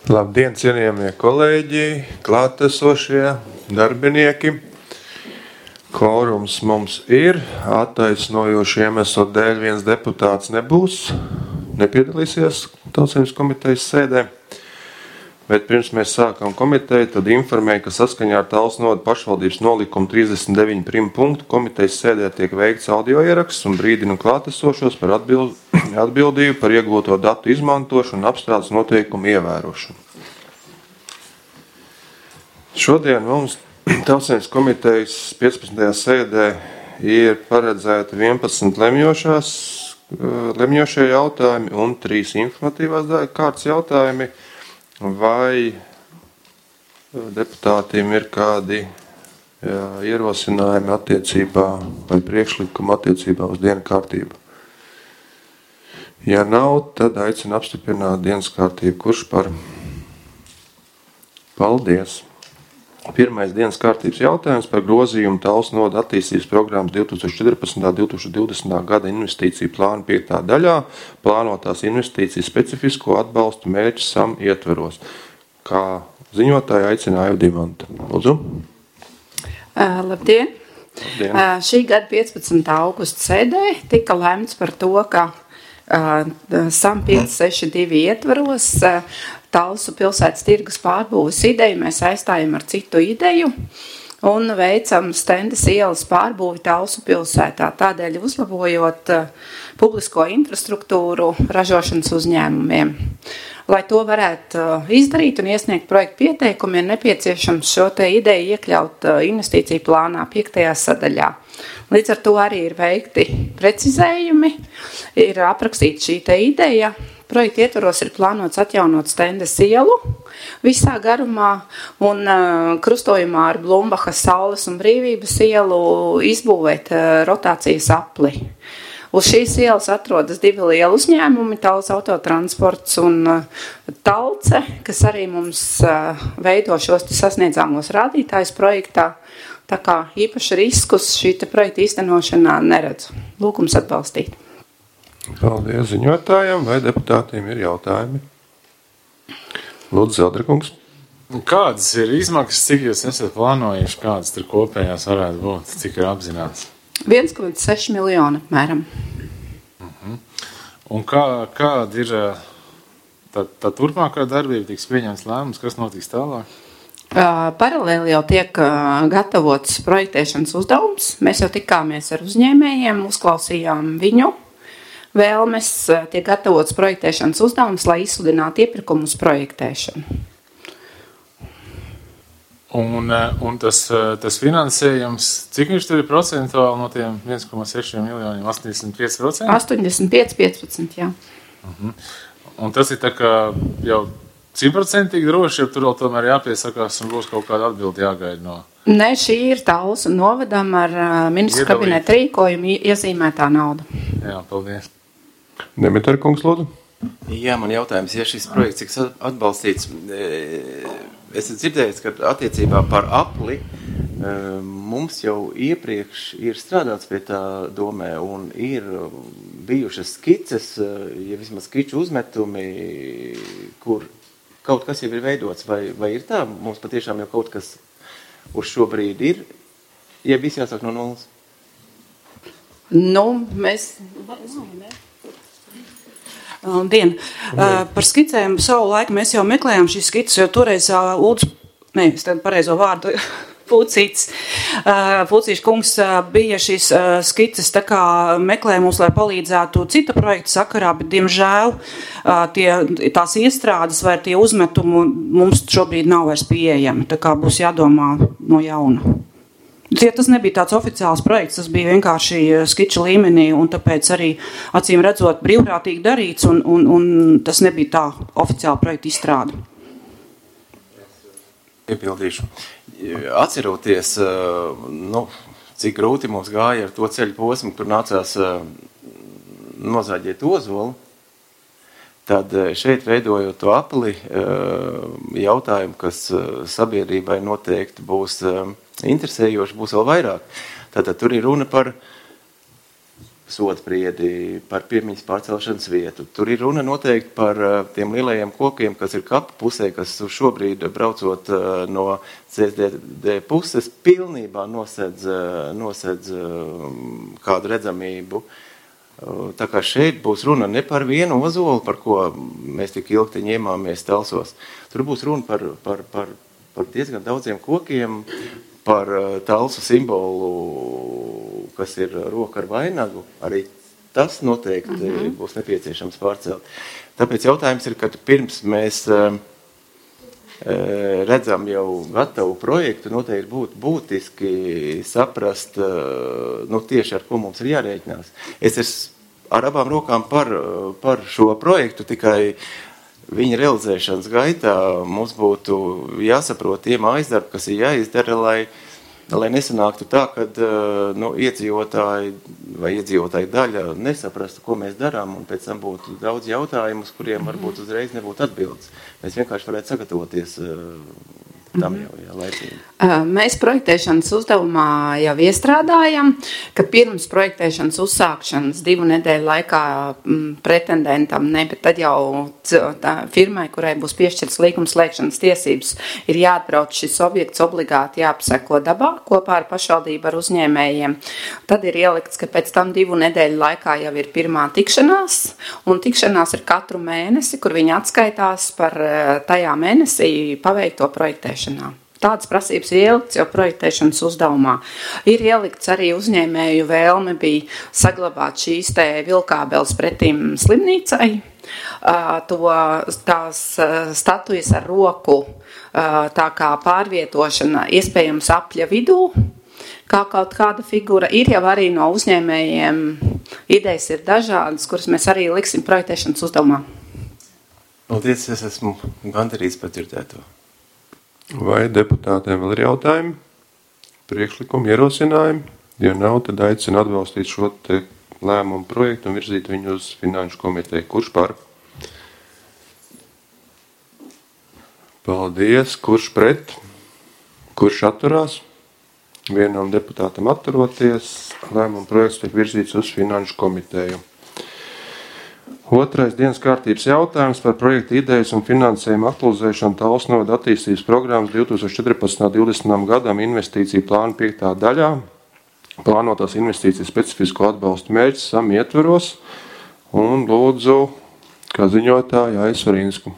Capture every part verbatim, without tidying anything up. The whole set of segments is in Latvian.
Labdien, cienījamie kolēģi, klātesošie darbinieki. Kvorums mums ir, attaisnojoši iemeslu dēļ viens deputāts nebūs, nepiedalīsies Tautsaimnes komitejas sēdē. Bet pirms mēs sākam komiteju, tad informēju, ka saskaņā ar Talsnodu pašvaldības nolikumu trīsdesmit deviņi prim punktu komitejas sēdē tiek veikts audio ieraksts un brīdina klātesošos par atbild, atbildību par iegūto datu izmantošanu un apstrādes noteikumu ievērošanu. Šodien mums Tautsaimnes komitejas piecpadsmitajā sēdē ir paredzēti vienpadsmit lemjošās, lemjošie jautājumi un trīs informatīvās kārtas jautājumi. Vai deputātiem ir kādi jā, ierosinājumi attiecībā vai priekšlikumi attiecībā uz dienu kārtību? Ja nav, tad aicinu apstiprināt dienas kārtību. Kurš par? Paldies! Pirmais dienas kārtības jautājums par grozījumu Talsnodu attīstības programmas divi tūkstoši četrpadsmitā līdz divi tūkstoši divdesmitā gada investīciju plāna piektā daļā plānotās investīcijas specifisko atbalstu mērķu sam ietveros. Kā ziņotāja aicināja Dimanta. Lūdzu. Uh, labdien! Labdien. Uh, šī gada piecpadsmitā augusta sēdē tika lemts par to, ka uh, sam pieci seši divi ietveros uh, Talsu pilsētas tirgus pārbūves ideju mēs aizstājam ar citu ideju un veicam Stendes ielas pārbūvi Talsu pilsētā, tādēļ uzlabojot uh, publisko infrastruktūru ražošanas uzņēmumiem. Lai to varētu uh, izdarīt un iesniegt projektu pieteikumu, ir nepieciešams šo te ideju iekļaut uh, investīciju plānā piektajā sadaļā. Līdz ar to arī ir veikti precizējumi, ir aprakstīta šī te ideja. Projekta ietvaros ir plānots atjaunot Stendes ielu visā garumā un uh, krustojumā ar Blumbahas, Saules un Brīvības ielu izbūvēt uh, rotācijas apli. Uz šīs ielas atrodas divi lieli uzņēmumi, Talls autotransports un uh, Talce, kas arī mums uh, veido šos sasniedzāmos rādītājus projektā. Tā kā īpaši riskus šī te projekta īstenošanā neredzu. Lūgums atbalstīt. Paldies ziņotājiem, vai deputātiem ir jautājumi? Lūdzu, Zeldrakungs. Kādas ir izmaksas, cik jūs esat plānojuši, kādas tur kopējās varētu būt, cik ir apzināts? viens komats seši miljoni apmēram. Uh-huh. Un kā, kāda ir tā, tā turpmākā darbība, tiks pieņemts lēmums, kas notiks tālāk? Uh, paralēli jau tiek uh, gatavots projektēšanas uzdevums. Mēs jau tikāmies ar uzņēmējiem, uzklausījām viņu vēlmes, tiek gatavots projektēšanas uzdevums, lai izsludinātu iepirkumu uz projektēšanu. Un, un tas, tas finansējums, cik viņš tur ir procentuāli no tiem viens komats seši miljoniem? astoņdesmit pieci procenti? astoņdesmit pieci piecpadsmit, jā. Uh-huh. Un tas ir tā kā jau simtprocentīgi droši, ja tur vēl tomēr jāpiesakās un būs kaut kāda atbildi jāgaida no... Nē, šī ir Talsu novadam ar uh, ministru kabineta rīkojumu iezīmētā nauda. Jā, paldies. Demetra kungs, lūdzu. Jā, man jautājums, ja šis projekts tiks atbalstīts, esat dzirdējis, ka attiecībā par apli mums jau iepriekš ir strādāts pie tā domē un ir bijušas skices, ja vismaz skiču uzmetumi, kur kaut kas jau ir veidots, vai, vai ir tā? Mums patiešām jau kaut kas uz šo brīdi ir, ja viss jāsāk no nulles? Nu, mēs... Dien. Uh, par skicēm savu laiku mēs jau meklējām šīs skices, jo toreiz uh, Ulds, ne, es tad pareizo vārdu, Pūcīts, uh, Pūcīšu kungs uh, bija šīs uh, skices, tā kā meklēja mums, lai palīdzētu cita projekta sakarā, bet, diemžēl, uh, tie, tās iestrādes vai tie uzmetumi mums šobrīd nav vairs pieejami, tā kā būs jādomā no jauna. Ja tas nebija tāds oficiāls projekts, tas bija vienkārši skiča līmenī un tāpēc arī acīm redzot brīvprātīgi darīts un, un, un tas nebija tā oficiāla projekta izstrāde. Iepildīšu. Atceroties, nu, cik grūti mums gāja ar to ceļu posmu, tur nācās nozāģēt ozolu, tad šeit veidojot to apli jautājumu, kas sabiedrībai noteikti būs interesējoši, būs vēl vairāk. Tātad tur ir runa par sodpriedi, par piemiņas pārcelšanas vietu. Tur ir runa noteikti par tiem lielajiem kokiem, kas ir kapu pusē, kas šobrīd braucot no C S D D puses pilnībā nosedz, nosedz kādu redzamību. Tā kā šeit būs runa ne par vienu ozolu, par ko mēs tik ilgi ņēmāmies Talsos. Tur būs runa par, par, par, par diezgan daudziem kokiem, par Talsu simbolu, kas ir roka ar vainagu, arī tas noteikti mm-hmm. būs nepieciešams pārcelt. Tāpēc jautājums ir, ka pirms mēs uh, redzam jau gatavu projektu, noteikti būtu būtiski saprast, uh, nu tieši ar ko mums ir jārēķinās. Es esmu ar abām rokām par, par šo projektu, tikai viņa realizēšanas gaitā mums būtu jāsaprot tie mājasdarbi, kas ir jāizdara, lai, lai nesanāktu tā, kad nu, iedzīvotāji vai iedzīvotāji daļa nesaprastu, ko mēs darām, un pēc tam būtu daudz jautājumu, uz kuriem varbūt uzreiz nebūtu atbildes. Mēs vienkārši varētu sagatavoties tam jau, jā, laicīgi. Mēs projektēšanas uzdevumā jau iestrādājam, ka pirms projektēšanas uzsākšanas divu nedēļu laikā pretendentam, ne, bet tad jau tā firmai, kurai būs piešķirts līgums slēgšanas tiesības, ir jāatbrauc šis objekts obligāti jāapseko dabā kopā ar pašvaldību ar uzņēmējiem. Tad ir ielikts, ka pēc tam divu nedēļu laikā jau ir pirmā tikšanās, un tikšanās ir katru mēnesi, kur viņi atskaitās par tajā mēnesī paveikto projektēšanu. Tādas prasības ir ielikts jau projektēšanas uzdevumā. Ir ielikts arī uzņēmēju vēlme bija saglabāt šīs te vilkābeles pretīm slimnīcai, to tās statujas ar roku, tā kā pārvietošana iespējams apļa vidū, kā kaut kāda figura. Ir jau arī no uzņēmējiem idejas ir dažādas, kuras mēs arī liksim projektēšanas uzdevumā. Paldies, es esmu gandarīts par dzirdēto. Vai deputātiem vēl ir jautājumi, priekšlikumi, ierosinājumi? Ja nav, tad aicinu atbalstīt šo te lēmumu projektu un virzīt viņu uz finanšu komiteju. Kurš par? Paldies. Kurš pret? Kurš atturās? Vienam deputātam atturoties, lēmumu projekts tiek virzīts uz finanšu komiteju. Otrais dienas kārtības jautājums par projektu idejas un finansējumu aktualizēšanu Talsu novada attīstības programmas divi tūkstoši četrpadsmit līdz divdesmitam gadam investīciju plānu piektā daļā. Plānotās investīcijas specifisko atbalstu mērķis SAM ietveros un lūdzu, kā ziņotāja Aizsvarīnsku.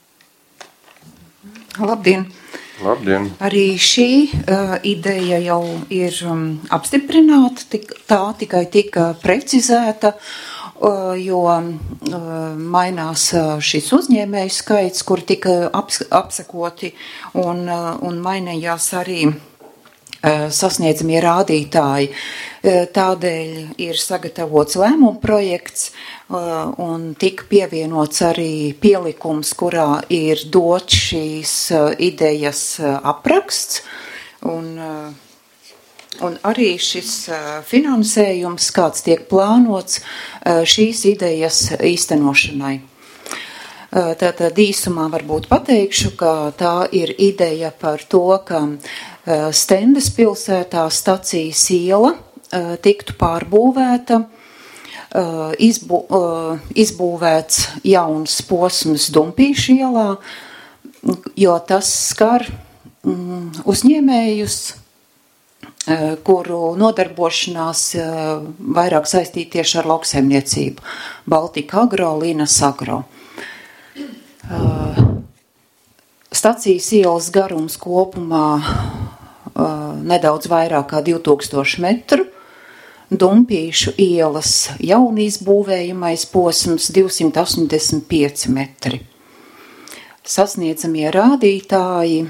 Labdien! Labdien! Arī šī uh, ideja jau ir um, apstiprināta, tik, tā tikai tika precizēta, uh, jo uh, mainās uh, šis uzņēmēju skaits, kur tika aps, apsakoti, un, uh, un mainījās arī uh, sasniedzamie rādītāji. Uh, tādēļ ir sagatavots lēmuma projekts, un tika pievienots arī pielikums, kurā ir dots šīs idejas apraksts, un, un arī šis finansējums, kāds tiek plānots šīs idejas īstenošanai. Tātad īsumā varbūt pateikšu, ka tā ir ideja par to, ka Stendes pilsētā stacijas iela tiktu pārbūvēta, Izbū, izbūvēts jauns posms Dumpīšu ielā, jo tas skar uzņēmējus, kuru nodarbošanās vairāk saistīt tieši ar lauksaimniecību. Baltika Agro, Līnas Agro. Stacijas ielas garums kopumā nedaudz vairāk kā divi tūkstoši metru. Dumpīšu ielas jaunizbūvējamais posms divsimt astoņdesmit pieci metri. Sasniedzamie rādītāji.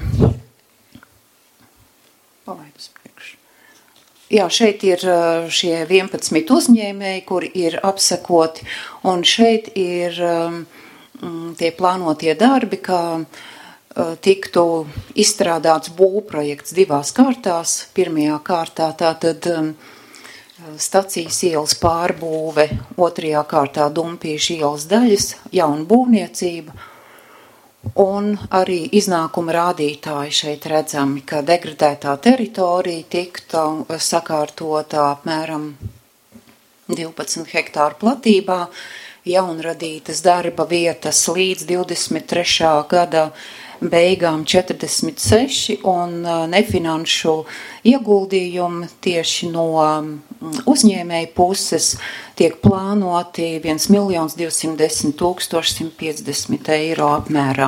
Palaidus priekš. Jā, šeit ir šie vienpadsmit uzņēmēji, kuri ir apsekoti, un šeit ir um, tie plānotie darbi, kā uh, tiktu izstrādāts būvprojekts divās kārtās. Pirmajā kārtā tātad um, stacijas ielas pārbūve, otrajā kārtā Dumpīšu ielas daļas, jauna būvniecība, un arī iznākuma rādītāji šeit redzami, ka degradētā teritorija tiktu sakārtota apmēram divpadsmit hektāru platībā, jaunradītas darba vietas līdz divdesmit trešā gada beigām četrdesmit seši un nefinanšu ieguldījumi tieši no uzņēmēju puses tiek plānoti viens miljons divsimt desmit tūkstoši simt piecdesmit eiro apmērā.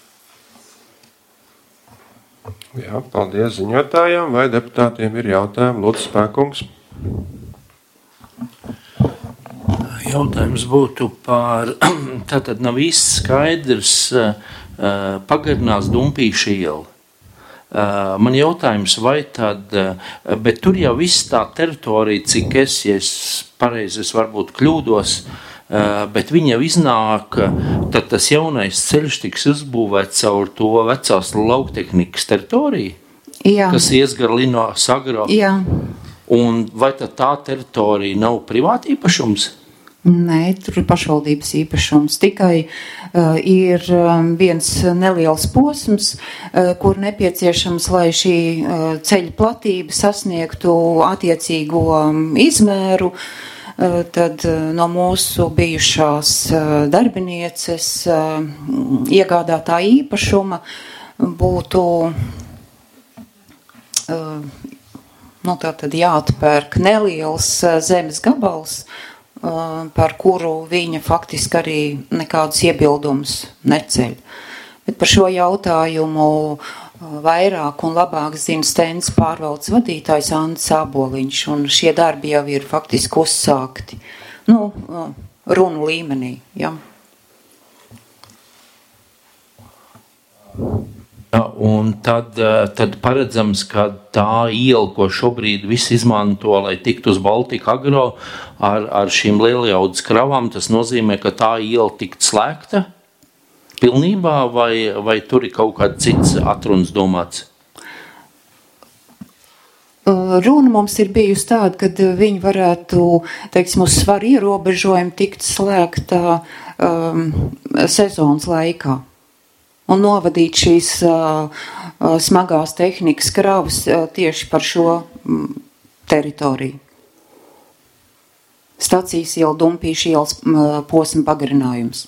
Jā, paldies ziņotājiem. Vai deputātiem ir jautājumi? Lūdzu, Spēkungs. Jautājums būtu par, tātad nav īsti skaidrs, pagarinās Dumpīša iela. Man jautājums, vai tad, bet tur jau viss tā teritorija, cik es, ja es pareizi, es varbūt kļūdos, bet viņa jau iznāk, tad tas jaunais ceļš tiks uzbūvēts caur to vecās lauktehnikas teritoriju, Jā. kas iesgar Lino Sagro. Jā. Un vai tad tā teritorija nav privāta īpašums? Nē, tur ir pašvaldības īpašums. Tikai uh, ir um, viens neliels posms, uh, kur nepieciešams, lai šī uh, ceļa platība sasniegtu attiecīgo um, izmēru, uh, tad uh, no mūsu bijušās uh, darbinieces uh, iegādātā īpašuma būtu uh, nu, tātad jāatpērk neliels uh, zemes gabals, par kuru viņa faktiski arī nekādus iebildumus neceļ. Bet par šo jautājumu vairāk un labāk zina Stens pārvaldes vadītājs Andris Āboliņš, un šie darbi jau ir faktiski uzsākti, nu, runu līmenī, ja. Ja, un tad, tad paredzams, ka tā iela, ko šobrīd visi izmanto, lai tiktu uz Baltika Agro ar, ar šīm lielajaudas kravām, tas nozīmē, ka tā iela tikt slēgta pilnībā, vai, vai tur ir kaut kāds cits atruns domāts? Runa mums ir bijusi tāda, kad viņi varētu, teiksim, uz svaru ierobežojumu tikt slēgta um, sezonas laikā un novadīt šīs uh, uh, smagās tehnikas kravas uh, tieši par šo um, teritoriju. Stacijas iela, Dumpīša ielas uh, posma pagarinājums.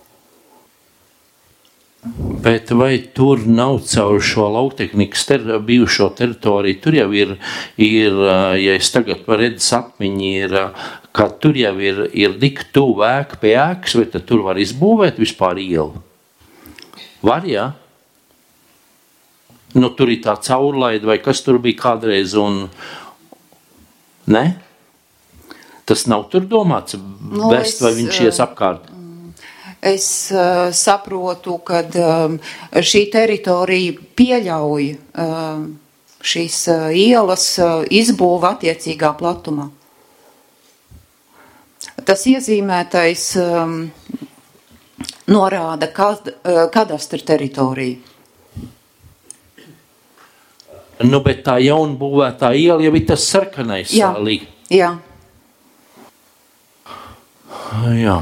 Bet vai tur nav caur šo lauktehnikas ter, bijušo teritoriju, tur jau ir, ir, ja es tagad redzu atmiņu, ir, ka tur jau ir, ir tik tuvu ēka pie ēkas, vai tad tur var izbūvēt vispār ielu? Var, jā? Nu, tur ir tā caurlaida, vai kas tur bija kādreiz, un... Ne? Tas nav tur domāts, nu, vest, es, vai viņš ies apkārt? Es uh, saprotu, ka um, šī teritorija pieļauj uh, šīs uh, ielas uh, izbūva attiecīgā platumā. Tas iezīmētais um, norāda kad, uh, kadastra teritoriju. Nu, bet tā jaunbūvētā iela jau ir tas sarkanais. Jā, līg. jā. Jā.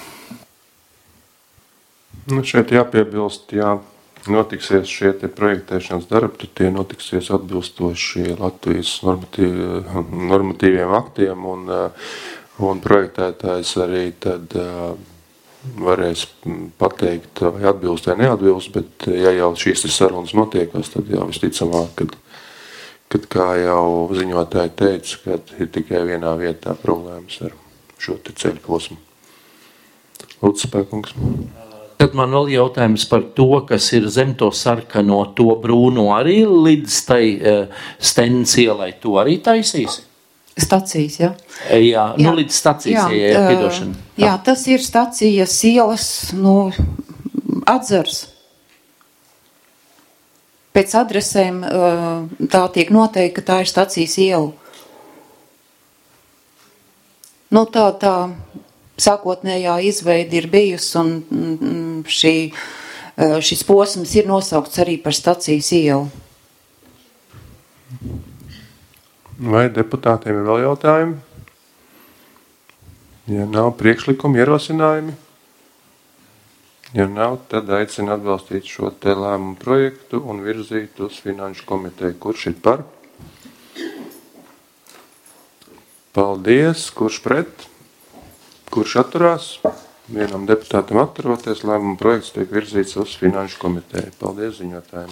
Nu, šeit jāpiebilst, jā, notiksies šie te projektēšanas darbi, tad tie notiksies atbilstoši Latvijas normatīv, normatīviem aktiem, un, un projektētājs arī tad varēs pateikt, vai atbilst vai neatbilst, bet ja jau šīs sarunas notiekās, tad jau visticamāk, kad, kad kā jau ziņotāji teica, kad ir tikai vienā vietā problēmas ar šo te ceļu posmu. Lūdzu, Spēkungs. Tad man vēl jautājums par to, kas ir zem to sarkano, to brūno arī līdz tai uh, Stens ielai, to arī taisīsi? Stacijas, jā. Jā, jā. Nu līdz stacijas, jā, jā, piedošana. Jā, tas ir stacijas ielas, nu, atzars. Pēc adresēm uh, tā tiek noteikti, ka tā ir stacijas iela. Nu, tā, tā sākotnējā izveida ir bijusi, un šī, šis posms ir nosaukts arī par stacijas ielu. Vai deputātiem ir vēl jautājumi? Ja nav priekšlikumi, ierosinājumi? Ja nav, tad aicinu atbalstīt šo te lēmumu projektu un virzīt uz finanšu komiteju. Kurš ir par? Paldies. Kurš pret? Kurš atturās? Vienam deputātam atturoties, lēmuma projekts tiek virzīts uz finanšu komiteju. Paldies ziņotājiem.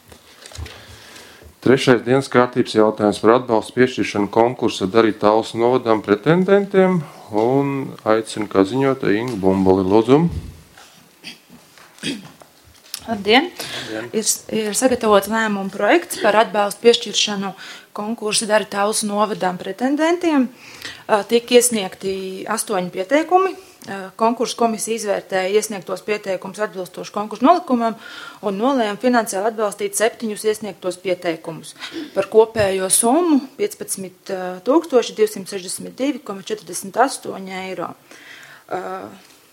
Trešais dienas kārtības jautājums par atbalstu piešķiršanu konkursa darīt Talsu novadām pretendentiem un aicinu kā ziņotāju Ingu Bumbuli. Lūdzu. Labdien! Ir, ir sagatavots lēmuma projekts par atbalstu piešķiršanu konkursa darīt Talsu novadām pretendentiem. Tika iesniegti astoņi pieteikumi. Konkursu komisija izvērtēja iesniegtos pieteikumus atbilstoši konkursu nolikumam un nolēma finansiāli atbalstīt septiņus iesniegtos pieteikumus par kopējo summu piecpadsmit tūkstoši divsimt sešdesmit divi komats četrdesmit astoņi eiro. Uh,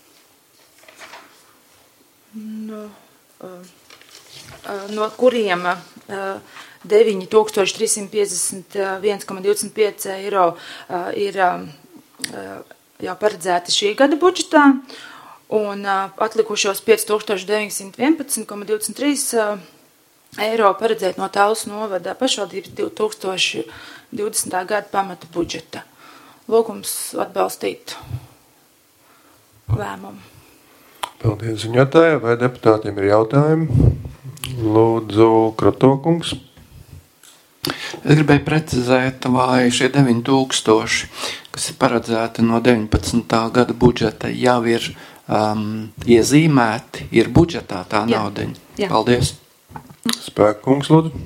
no, uh, no kuriem uh, deviņi tūkstoši trīssimt piecdesmit viens komats divdesmit pieci eiro uh, ir uh, jau paredzēti šī gada budžetā, un uh, atlikušos pieci tūkstoši deviņsimt vienpadsmit komats divdesmit trīs uh, eiro paredzēt no Talsu novada pašvaldības divi tūkstoši divdesmitā gada pamata budžeta. Lūgums atbalstīt lēmumu. Paldies ziņotājai. Vai deputātiem ir jautājumi? Lūdzu, Kratokungs. Es gribēju precizēt, vai šie deviņi tūkstoši, kas ir paredzēti no deviņpadsmitā gada budžeta, jau ir um, iezīmēti, ir budžetā tā naudiņa. Jā. Paldies. Spēkungs, lūdzu.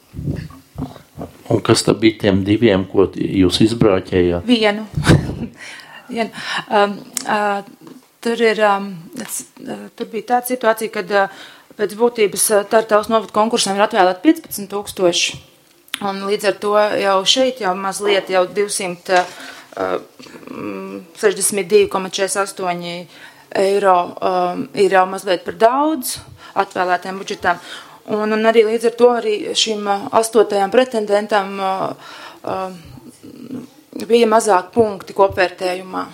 Un kas tad bija tiem diviem, ko jūs izbrāķējāt? Vienu. Vienu. Um, uh, tur, ir, um, uh, tur bija tāda situācija, kad uh, pēc būtības uh, Talsu novada konkursam ir atvēlēt piecpadsmit tūkstoši. Un līdz ar to jau šeit jau mazliet jau divsimt sešdesmit divi komats četrdesmit astoņi eiro um, ir jau mazliet par daudz atvēlētiem budžetām. Un, un arī līdz ar to arī šim astotajam pretendentam uh, uh, bija mazāk punkti kopvērtējumā.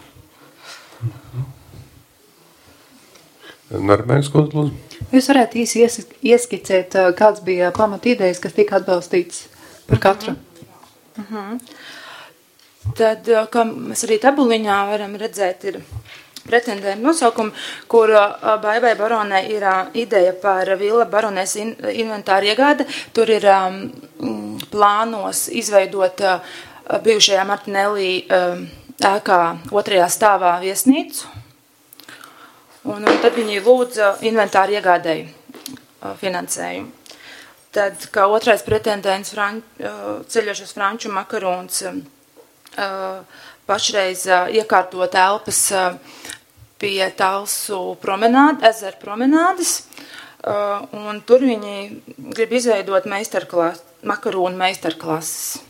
Normēns, ko lūdzu? Jūs varētu īsi ieskicēt, kāds bija pamata idejas, kas tika atbalstīts par katru? Uh-huh. Tad, kā mēs arī tabuliņā varam redzēt, ir pretendējumu nosaukumi, kur Baivai Baronē ir ideja par Villa Baronēs inventāru iegāde. Tur ir um, plānos izveidot uh, bijušajā Martinelli uh, ēkā otrajā stāvā viesnīcu. Un, un tad viņi lūdza inventāru iegādēju uh, finansējumu. Tad, kā otrais pretendents, Fran, uh, ceļošais franču makarons, uh, pašreiz uh, iekārto telpas uh, pie Talsu promenāde, ezera promenādes, uh, un tur viņi grib izveidot meistarklas, makaronu meistarklases.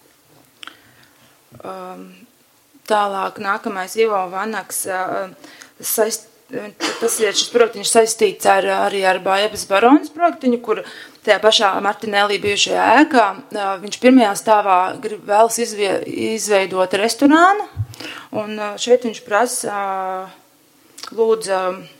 Uh, tālāk nākamais Ivo Vanaks uh, saist, Tas ir šis projektiņš saistīts ar, arī ar Baivas Baronas projektiņu, kur tajā pašā Martinelli bijušajā ēkā viņš pirmajā stāvā grib vēlas izvie, izveidot restorānu, un šeit viņš prasa lūdza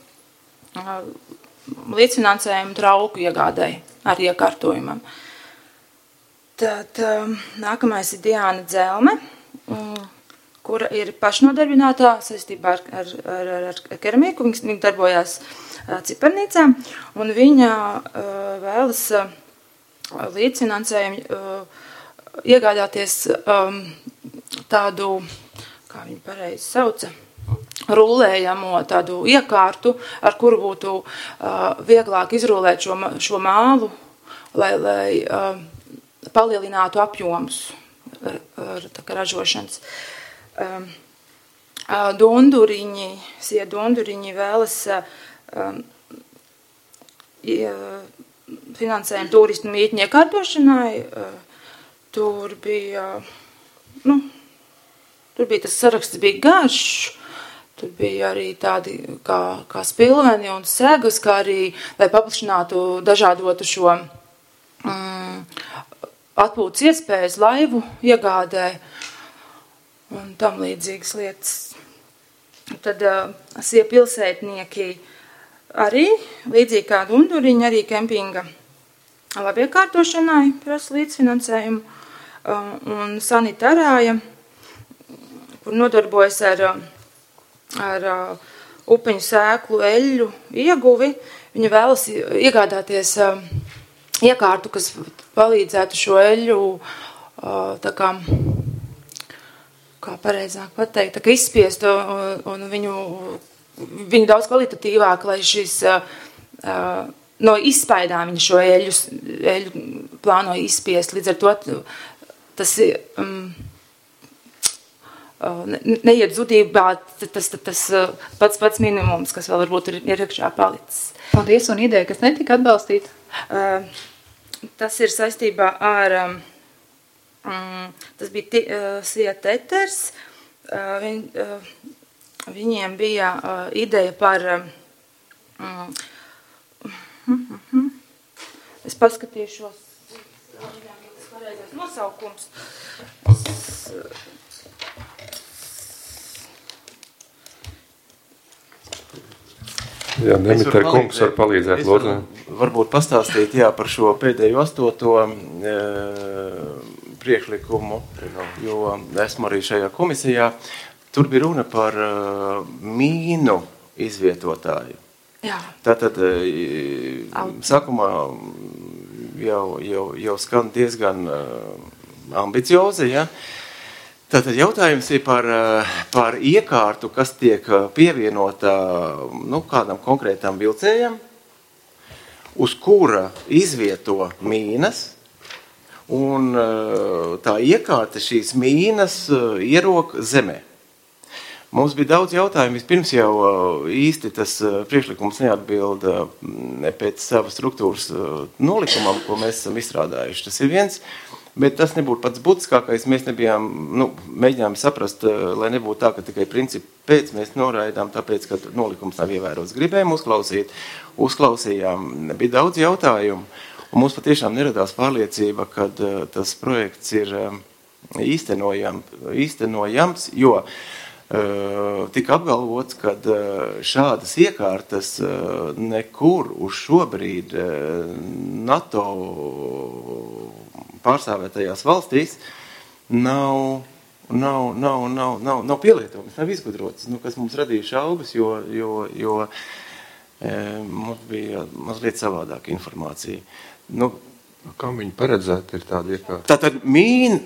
līdzfinansējumu trauku iegādēji ar iekārtojumam. Tad nākamais ir Diāna Dzelme, kura ir pašnodarbinātā saistībā ar, ar, ar, ar keramiku. Viņa darbojās cipernīcā, un viņa uh, vēlas uh, līdzfinansējumu uh, iegādāties um, tādu, kā viņa pareizi sauca, rullējamo tādu iekārtu, ar kuru būtu uh, vieglāk izrullēt šo, šo mālu, lai, lai uh, palielinātu apjomus ar, ar tā kā ražošanas. Um, dunduriņi, sie dunduriņi vēlas um, finansējumu turistu mītņu iekārtošanai. Uh, tur bija, nu, tur bija tas saraksts bija garš, tur bija arī tādi kā, kā spilveni un segas, kā arī, lai paplašinātu, dažādotu šo um, atpūtas iespējas laivu iegādē un tam līdzīgas lietas. Tad uh, sie pilsētnieki arī, līdzīgi kā dunduriņi, arī kempinga labiekārtošanai prasa līdzfinansējumu, uh, un sanitarāja kur nodarbojas ar, ar upeņu sēklu eļļu ieguvi. Viņi vēlas iegādāties iekārtu, kas palīdzētu šo eļļu tā kā, kā pareizāk pateikt, tā kā izspiest un, un viņu, viņu daudz kvalitatīvāk, lai šis no izspaidām viņa šo eļļu, eļļu plāno izspiest. Līdz ar to tas um, ne, neiet zudībā tas, tas, tas pats pats minimums, kas vēl varbūt ir iekšā palicis. Paldies, un ideja, kas netika atbalstīta? Uh, tas ir saistībā ar, um, tas bija ti, uh, Sija Teters, uh, viņ, uh, viņiem bija uh, ideja par, um, es paskatīšos, tas pareizais nosaukums. Jā, Demeter kungs var palīdzēt, lūdzu. Varbūt pastāstīt, jā, par šo pēdējo astoto e, priekšlikumu, jo esmu arī šajā komisijā. Tur bija runa par e, mīnu izvietotāju. Jā. Tātad sākumā jau, jau, jau skan diezgan ambiciozi, ja? Tātad jautājums ir par, par iekārtu, kas tiek pievienota nu, kādam konkrētam vilcējam, uz kura izvieto mīnas, un tā iekārta šīs mīnas ierok zemē. Mums bija daudz jautājumu, vispirms jau īsti tas priekšlikums neatbilda pēc savas struktūras nolikumam, ko mēs esam izstrādājuši. Tas ir viens, bet tas nebūtu pats būtiskākais. Mēs nebijām, nu, mēģinājām saprast, lai nebūtu tā, ka tikai principi pēc mēs noraidām, tāpēc, ka nolikums nav ievērots. Gribējām uzklausīt, uzklausījām, bija daudz jautājumu, un mums patiešām neradās pārliecība, ka tas projekts ir īstenojam, īstenojams, jo tika apgalvots, ka šādas iekārtas nekur uz šobrīd NATO pārstāvētajās valstīs nav, nav, nav, nav, nav, nav pielietotas, nav izgudrotas, nu, kas mums radīja šaubas, jo, jo, jo e, mums bija mazliet savādāka informācija. Nu, Kā viņi paredzēti ir tāda iekārta? Tātad mīna...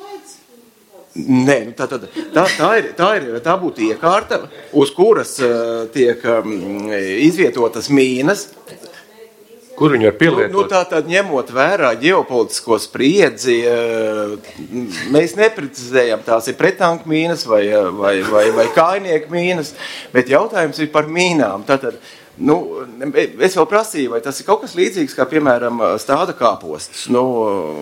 Nē, nu tā, tā, tā, tā, ir, tā, ir, tā būtu iekārta, uz kuras uh, tiek um, izvietotas mīnas. Kur viņi var pielietot? Nu, nu, tā tad ņemot vērā ģeopolitisko spriedzi, uh, mēs neprecizējam, tās ir pretanku mīnas vai, vai, vai, vai kājnieku mīnas, bet jautājums ir par mīnām. Tātad, nu, es vēl prasīju, vai tas ir kaut kas līdzīgs, kā piemēram stāda kāpostas. Nu,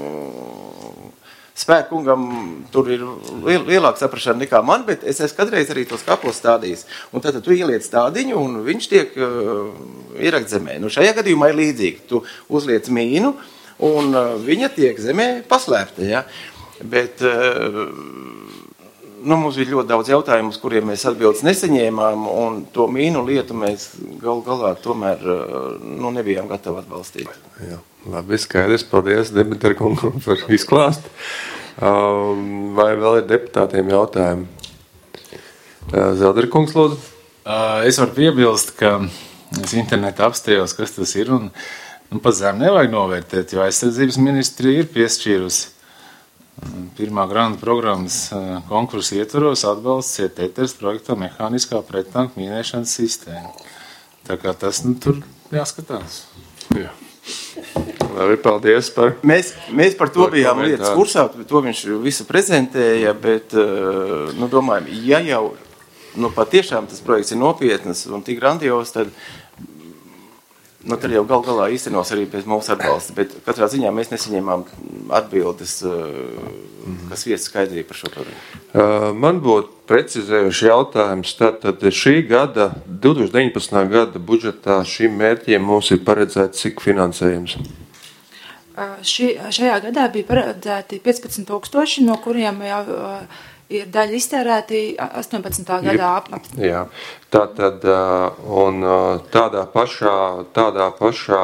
Spēkungam tur ir lielāka saprašana nekā man, bet es esmu kadreiz arī tos kapos stādījis. Un tad tu ieliec stādiņu, un viņš tiek uh, ierakt zemē. Nu, šajā gadījumā ir līdzīgi. Tu uzliec mīnu, un uh, viņa tiek zemē paslēpta. Ja? Bet uh, nu, mums ir ļoti daudz jautājumu, uz kuriem mēs atbildes nesaņēmām, un to mīnu lietu mēs gal galā tomēr uh, nu, nebijām gatavi atbalstīt. Jā. Labi, skaidrs. Paldies, Demeter kungam, par izklāstu. Um, vai vēl ir deputātiem jautājumi? Uh, Zeldera kungs, lūdzu. Uh, es varu piebilst, ka es internetā apstājos, kas tas ir, un nu, pa zem nevajag novērtēt, jo aizsardzības ministrija ir piešķīrusi pirmā granta programmas uh, konkursa ietvaros atbalsts Sija Teters projektā mehāniskā prettanku mīnēšanas sistēma. Tā kā tas nu, tur jāskatās. Jā. Labi, paldies par... Mēs, mēs par to par bijām lietas kursā, to viņš visu prezentēja, bet, nu, domājam, ja jau, nu, patiešām tas projekts ir nopietnas un tik grandios, tad, nu, tad jau gal galā īstenos arī pēc mūsu atbalsta, bet katrā ziņā mēs nesaņēmām atbildes, kas vies skaidrīja par šo projektu. Man būtu precizējuši jautājums, tātad šī gada, divi tūkstoši deviņpadsmitā gada budžetā šīm mērķiem mums ir paredzēts cik finansējums? Ši, šajā gadā bija paredzēti piecpadsmit tūkstoši, no kuriem jau uh, ir daļa iztērēti astoņpadsmitā gadā. Ap... Jā, tātad un tādā pašā, tādā pašā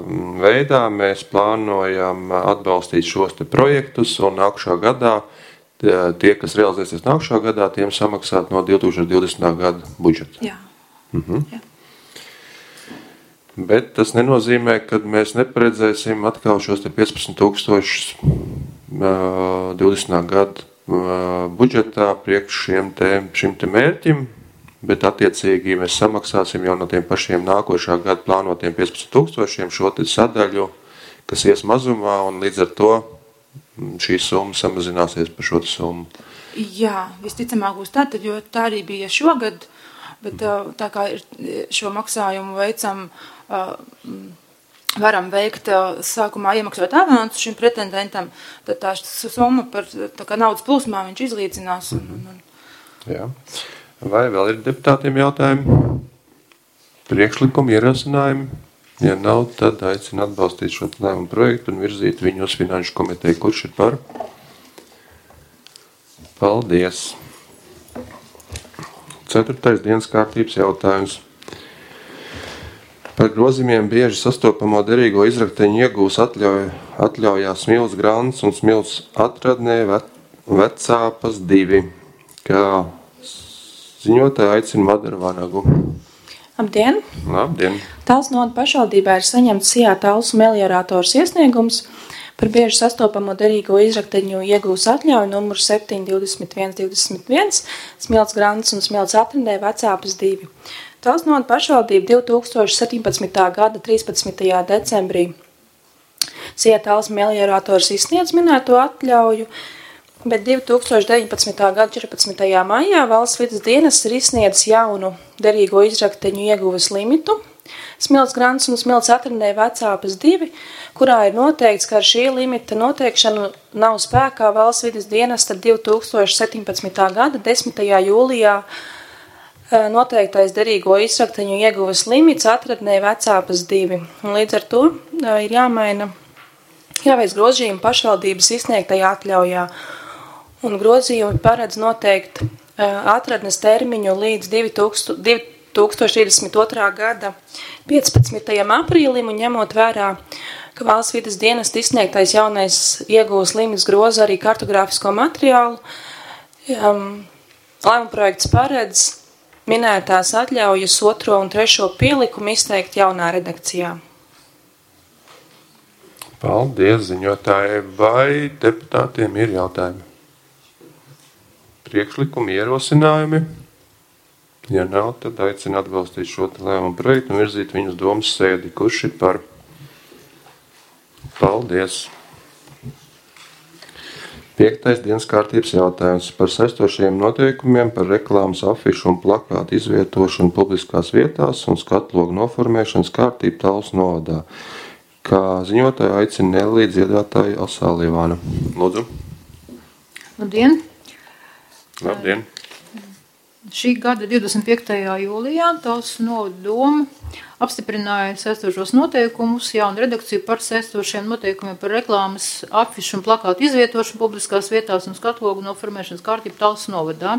veidā mēs plānojam atbalstīt šos te projektus un nākušā gadā tie, kas realizēsies nākšā gadā, tiem samaksāt no divi tūkstoši divdesmitā gada budžeta. Jā. Mhm. Jā. Bet tas nenozīmē, ka mēs neparedzēsim atkal šos te piecpadsmit tūkstošus divdesmitā gada budžetā priekš šiem te, šim te mērķim, bet attiecīgi mēs samaksāsim jau no tiem pašiem nākošā gada plānotiem piecpadsmit tūkstošiem šo te sadaļu, kas ies mazumā, un līdz ar to šī summa samazināsies par šo summu. Jā, visticamāk būs tā, tad, jo tā arī bija šogad, bet tā kā šo maksājumu veicam, varam veikt sākumā iemaksot avansu šim pretendentam, tad tā summa par tā kā naudas plūsmā viņš izlīdzinās. Un, un... Jā. Vai vēl ir deputātiem jautājumi? Priekšlikumi, ierosinājumi? Ja nav, tad aicinu atbalstīt šo lēmumu projektu un virzīt viņu uz finanšu komiteju. Kurš ir par? Paldies. Ceturtais dienas kārtības jautājums. Par grozījumiem bieži sastopamo derīgo izrakteņu iegūs atļauj, atļaujā smilts grants un smilts atradnē ve, vecāpas divi, kā ziņotāja aicina Madaru Vanagu. Labdien! Labdien! Tāls noda pašvaldībā ir saņemts Sijā Tāls meliorators iesniegums par bieži sastopamo derīgo izrakteņu iegūs atļauju numuru septiņi divdesmit viens divdesmit viens, smilts grants un smilts atrandē vecāpas divi. Tāls noda pašvaldība divi tūkstoši septiņpadsmitā gada trīspadsmitajā decembrī Sijā Tāls meliorators izsniedz minēto atļauju, bet divi tūkstoši deviņpadsmitā gada četrpadsmitajā maijā valsts vides dienests ir izsniedzis jaunu derīgo izrakteņu ieguves limitu, smilts grants un smilts atrandē vecāpas divi, kurā ir noteikts, ka ar šī limita noteikšanu nav spēkā valsts vides dienesta divi tūkstoši septiņpadsmitā gada desmitajā jūlijā noteiktais derīgo izrakteņu ieguves limits atradnē vecāpas divi. Un līdz ar to ir jāmaina, jāveic grozījumi pašvaldības izsniegtajā atļaujā. Un grozījumi paredz noteikt atradnes termiņu līdz divi tūkstoši trīsdesmit otrā gada piecpadsmitajam aprīlim, un ņemot vērā, ka valsts vides dienesta izsniegtais jaunais iegūs limits groza arī kartogrāfisko materiālu, um, lēmuma projekts paredz minētās atļaujas otro un trešo pielikumu izteikt jaunā redakcijā. Paldies, ziņotāji. Vai deputātiem ir jautājumi? Priekšlikumi, ierosinājumi? Ja nav, tad aicinu atbalstīt šo lēmumu projektu un virzīt viņus domas sēdi. Kurš ir par? Paldies. Piektais dienas kārtības jautājums par saistošajiem noteikumiem par reklāmas afišu un plakātu izvietošanu publiskās vietās un skatlogu noformēšanas kārtību Tāls novadā. Kā ziņotāja aicina Nelī dziedātāja Alsālievāna. Lūdzu. Labdien! Labdien! Šī gada divdesmit piektajā jūlijā Tāls novada doma apstiprināja saistošos noteikumus, jaunu redakciju par saistošiem noteikumiem par reklāmas afišu un plakātu izvietošanu publiskās vietās un skatlogu noformēšanas kārtību Tāls novadā.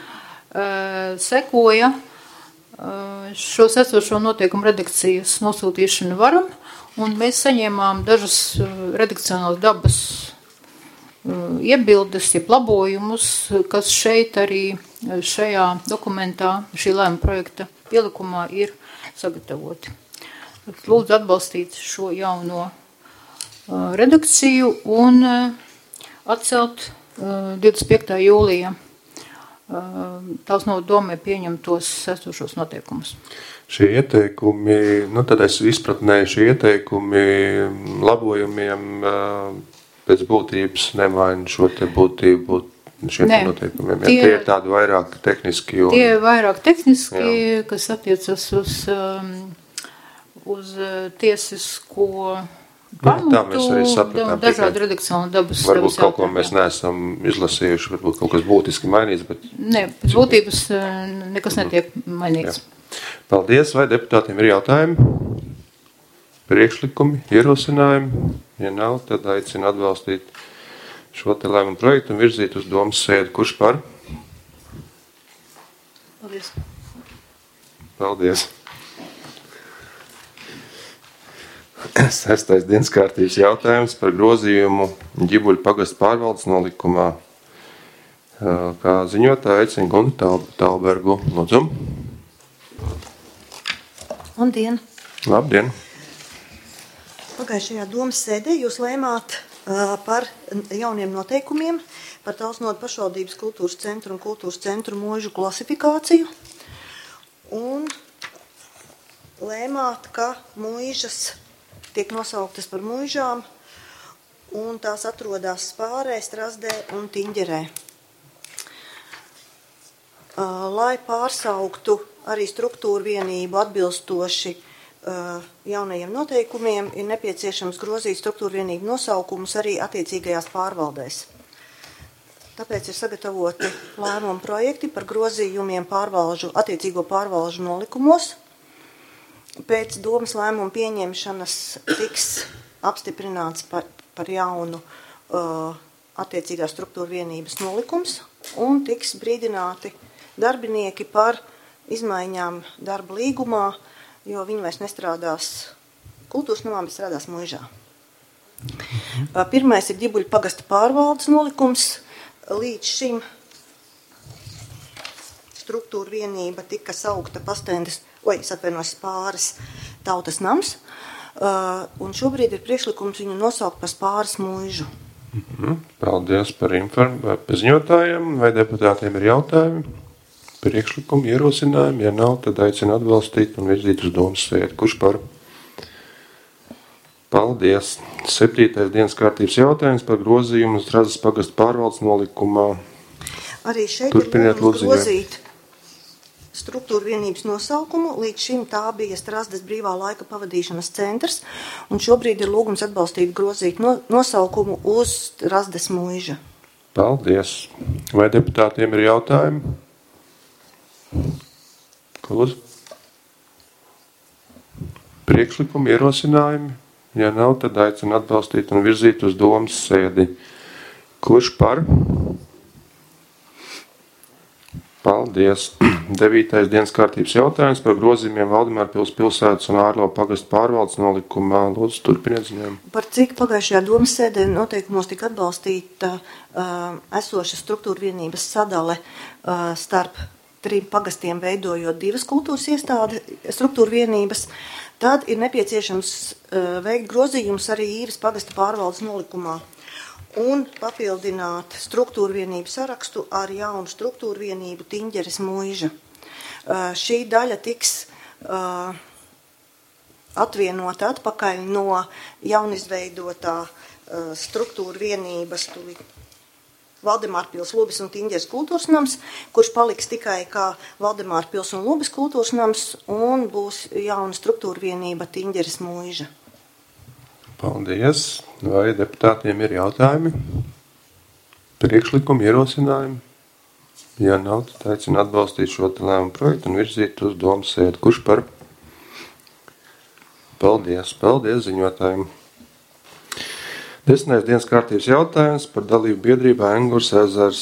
Sekoja šo saistošo noteikumu redakcijas nosūtīšanu varam, un mēs saņēmām dažas redakcionālas dabas iebildes, jeb labojumus, kas šeit arī šajā dokumentā, šī lēmuma projekta pielikumā ir sagatavoti. Lūdzu atbalstīt šo jauno redakciju un atcelt divdesmit piektā jūlijā Tāls novada domē pieņemtos saistošos noteikumus. Šie ieteikumi, nu tad es izpratnēju, šie ieteikumi labojumiem pēc būtības nemaina šo te būtību šiem Nē, noteikumiem. Ja, tie, tie ir tādi vairāk tehniski. Un... Tie ir vairāk tehniski, jā. Kas attiecas uz, uz tiesisko pamatu, tā mēs arī sapratām. Dažādi redakcionāli dabas. Varbūt dabas kaut ko mēs neesam izlasījuši, varbūt kaut kas būtiski mainīts. Bet... Nē, pēc būtības nekas netiek mainīts. Jā. Paldies, vai deputātiem ir jautājumi? Priekšlikumi, ierosinājumi? Ja nav, tad aicinu atbalstīt šo te lēmumu projektu un virzīt uz domas sēdi. Kurš par? Paldies. Paldies. Sestais dienas kārtības jautājums par grozījumu Ģibuļu pagasta pārvaldes nolikumā. Kā ziņotāja aicina Guntu Talbergu. Lūdzu. Labdien. Labdien. Pagājušajā domas sēdē jūs lēmāt uh, par jauniem noteikumiem par Talsnodu pašvaldības kultūras centru un kultūras centru mūžu klasifikāciju. Un lēmāt, ka mūžas tiek nosauktas par mūžām un tās atrodas Spārē, Strazdē un Tiņģerē. Lai pārsauktu arī struktūru vienību atbilstoši uh, jaunajiem noteikumiem, ir nepieciešams grozīt struktūru vienību nosaukumus arī attiecīgajās pārvaldēs. Tāpēc ir sagatavoti lēmumu projekti par grozījumiem pārvalžu, attiecīgo pārvalžu nolikumos. Pēc domas lēmumu pieņemšanas tiks apstiprināts par, par jaunu uh, attiecīgās struktūru vienības nolikums un tiks brīdināti darbinieki par izmaiņām darba līgumā, jo viņi vairs nestrādās kultūras namā, bet strādās mūžā. Pirmais ir Ģibuļu pagasta pārvaldes nolikums. Līdz šim struktūra vienība tika saukta Pastendes, oi, es atvainojos, Spāres tautas nams, un šobrīd ir priekšlikums viņu nosaukt par Spāres mūžu. Paldies par informāciju paziņotājiem, vai deputātiem ir jautājumi? Priekšlikumu, ierosinājumi, ja nav, tad aicina atbalstīt un virzīt uz domas sēdi. Kurš par? Paldies. Septītais dienas kārtības jautājums par grozījumu Strazdas pagasta pārvaldes nolikumā. Arī šeit Turpiniet, ir lūgums lūdzu, grozīt struktūra vienības nosaukumu. Līdz šim tā bija Strazdas brīvā laika pavadīšanas centrs, un šobrīd ir lūgums atbalstīt grozīt no, nosaukumu uz Strazdas mūža. Paldies. Vai deputātiem ir jautājumi? Lūdzu. Priekšlikumi, ierosinājumi? Ja nav, tad aicina atbalstīt un virzīt uz domas sēdi. Kurš par? Paldies. Devītais dienas kārtības jautājums par grozījumiem Valdemārpils pilsētas un Ārlau pagastu pārvaldes nolikumā. Lūdzu, turpiniet ziņojumu. Par cik pagājušajā domas sēdē noteikumos tika atbalstīta uh, esoša struktūra vienības sadale uh, starp trim pagastiem veidojot divas kultūras iestādes struktūra vienības, tad ir nepieciešams uh, veikt grozījumus arī Īves pagasta pārvaldes nolikumā un papildināt struktūra vienību sarakstu ar jaunu struktūra vienību Tiņģeres mūža. Uh, šī daļa tiks uh, atvienota atpakaļ no jaunizveidotā uh, struktūra vienības Valdemārpils, Lubis un Tiņģeres kultūras nams, kurš paliks tikai kā Valdemārpils un Lubis kultūras nams un būs jauna struktūra vienība Tiņģeres mūža. Paldies. Vai deputātiem ir jautājumi? Priekšlikumi, ierosinājumi? Ja nav, tad aicina atbalstīt šo lēmumu projektu un virzīt uz domas sēdi. Kurš par? Paldies. Paldies ziņotājiem. Desmitais dienas kārtības jautājums par dalību biedrībā Engurs ezers.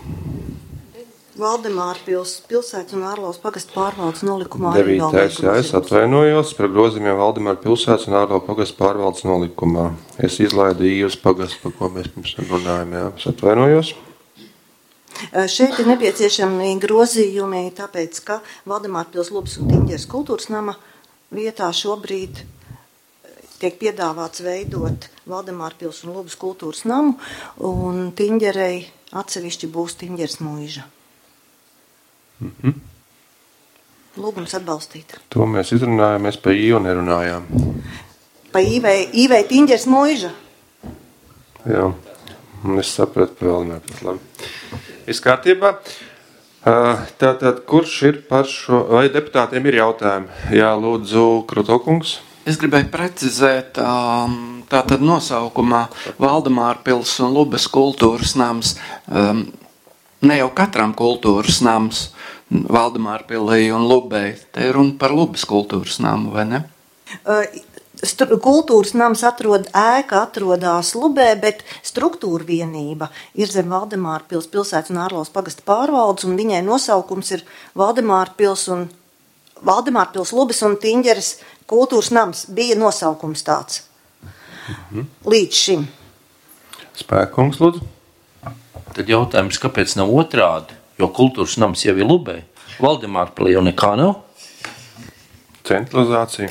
Valdemārpils pilsētas un Ārlaus pagasta pārvaldes nolikumā. Devītais, jā, es atvainojos par grozījumiem Valdemāra pilsētas un Ārlau pagasta pārvaldes nolikumā. Es izlaidu Īvas pagastu, par ko mēs pirms runājam, jā, es atvainojos. Šeit ir nepieciešami grozījumi, tāpēc, ka Valdemārpils, Lubis un Tiņģeres kultūras nama vietā šobrīd tiek piedāvāts veidot Valdemārpils un Lubis kultūras namu, un Tiņģerei atsevišķi būs Tiņģeres mūža. Mm-hmm. Lūgums atbalstīt. To mēs izrunājām, mēs pa Īvu nerunājām. Pa Īvei, Īvei Tiņģeres mūža? Jā, es sapratu par Valdemārpils, labi. Viss kārtībā. Tātad, kurš ir par šo, vai deputātiem ir jautājumi? Jā, lūdzu, Krutokungs. Es gribēju precizēt, tātad nosaukumā Valdemārpils un Lubis kultūras nams, ne jau katram kultūras nams, Valdemārpilī un Lubei, te ir runa par Lubis kultūras namu, vai ne? Kultūras nams atrod, ēka atrodās Lubē, bet struktūra vienība ir zem Valdemārpils pilsētas un Ārlaus pagasta pārvaldes, un viņai nosaukums ir Valdemārpils un Valdemārpils, Lubis un Tiņģeres kultūras nams. Bija nosaukums tāds. Mm-hmm. Līdz šim. Spēkungs, lūdzu. tad jautājums, kāpēc nav otrādi, jo kultūras nams jau ir Lubē. Valdemārpilī jau nekā nav. Centralizācija.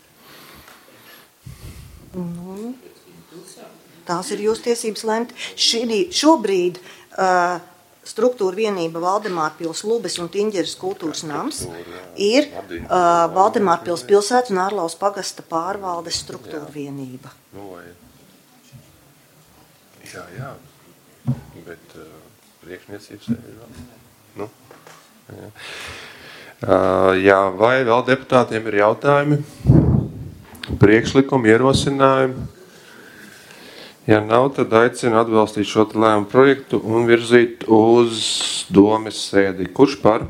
Nu, tās ir jūsu tiesības lemt. Šī, šobrīd uh, struktūra vienība Valdemārpils, Lubes un Tiņģeres kultūras nams ir uh, Valdemārpils pilsētas un Ārlaus pagasta pārvaldes struktūra vienība. Jā, jā, bet uh, priekšniecības ir, nu, jā. Uh, jā, vai vēl deputātiem ir jautājumi, priekšlikumi, ierosinājumi? Ja nav, tad aicinu atbalstīt šo lēmumu projektu un virzīt uz domes sēdi. Kurš par?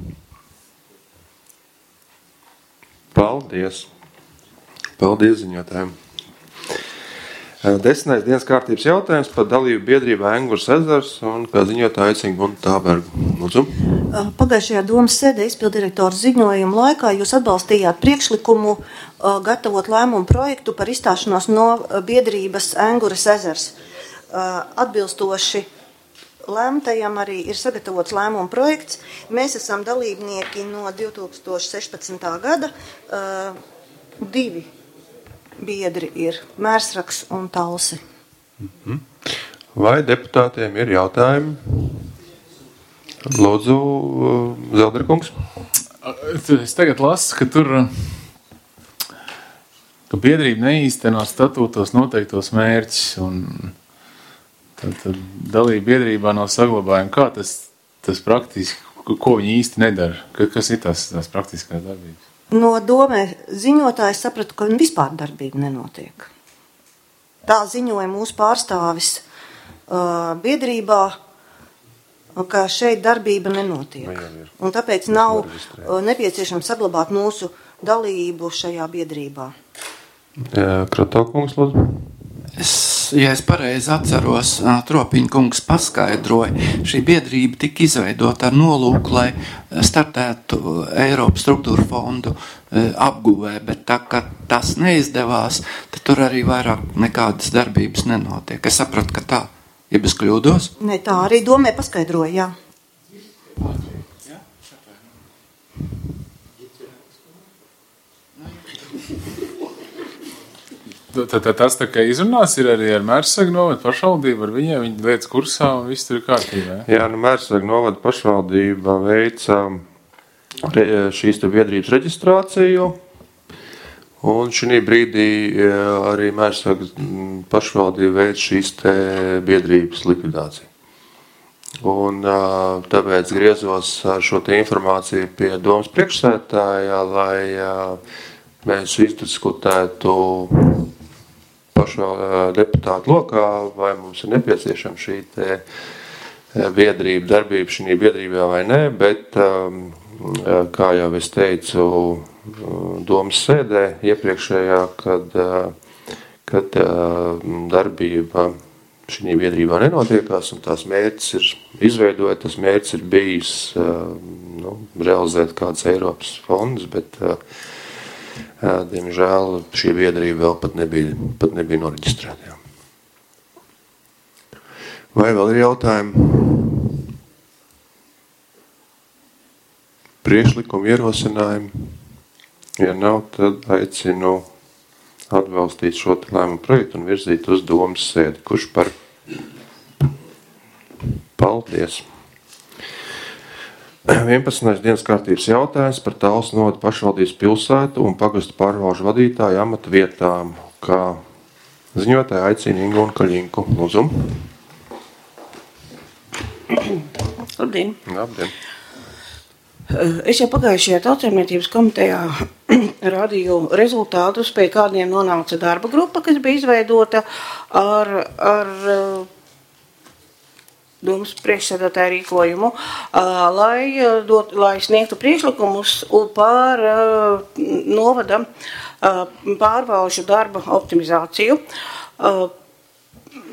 Paldies. Paldies ziņotājiem. Desmitais dienas kārtības jautājums par dalību biedrībā Engurs ezers un kā ziņotāja aicinu Guntu Tābergu. Lūdzu. Pagājušajā domas sēdē izpildirektora ziņojuma laikā jūs atbalstījāt priekšlikumu gatavot lēmumu projektu par izstāšanos no biedrības Engurs ezers. Atbilstoši lēmtajam arī ir sagatavots lēmumu projekts. Mēs esam dalībnieki no divi tūkstoši sešpadsmitā gada. Divi biedri ir Mērsraks un Talsi. Vai deputātiem ir jautājumi? Lūdzu, Zelderkungs. Es tagad lasu, ka tur ka biedrība neīsteno statūtos noteiktos mērķus un tad, tad dalība biedrībā nav saglabājuma. Kā tas, tas praktiski, ko viņi īsti nedara? Kas ir tās, tās praktiskās darbības? No domē ziņotājs sapratu, ka vispār darbība nenotiek. Tā ziņoja mūsu pārstāvis uh, biedrībā, ka šeit darbība nenotiek. Un tāpēc nav uh, nepieciešams saglabāt mūsu dalību šajā biedrībā. Kratokungs, lūdzu. Es, ja es pareizi atceros, Tropiņa kungs paskaidroja, šī biedrība tika izveidota ar nolūku, lai startētu Eiropas struktūra fondu apguvē, bet tā, ka tas neizdevās, tad tur arī vairāk nekādas darbības nenotiek. Es sapratu, ka tā, ja bez kļūdos? Ne, tā arī domē paskaidroja, jā. Tad tas tā kā izrunās ir arī ar Mērsagu novadu pašvaldību, ar viņiem, viņi lietas kursā un viss tur ir kārtībā. Jā, nu Mērsagu novadu pašvaldība veica šīs te biedrības reģistrāciju, un šī brīdī arī Mērsagu pašvaldība veica šīs te biedrības likvidāciju. Un tāpēc griezos ar šo te informāciju pie domas priekšsēdētāja, lai mēs izdiskutētu pašā deputātu lokā, vai mums ir nepieciešama šī te biedrība, darbība šī biedrībā vai nē, bet, kā jau es teicu, domas sēdē iepriekšējā, kad, kad darbība šī biedrībā nenotiekās un tās mērķis ir izveidot, tas mērķis ir bijis nu, realizēt kādas Eiropas fondus, bet diemžēl šī biedrība vēl pat nebija, pat nebija noreģistrēta. Vai vēl ir jautājumi? Priekšlikumi, ierosinājumi? Ja nav, tad aicinu atbalstīt šo lēmumu projektu un virzīt uz domas sēdi. Kurš par? Paldies! vienpadsmitais dienas kārtības jautājums par Talsu novada pašvaldības pilsētu un pagastu pārvalžu vadītāju amata vietām, kā ziņotāja aicina Ingu un Kaļinku. Lūdzu. Labdien. Labdien. Es jau pagājušajā tautsēmniecības komitejā rādīju rezultātus, pie kādiem nonāca darba grupa, kas bija izveidota ar, ar domas priekšsēdētāju rīkojumu, lai, dot, lai sniegtu priekšlikumus par novada pārvalžu darba optimizāciju.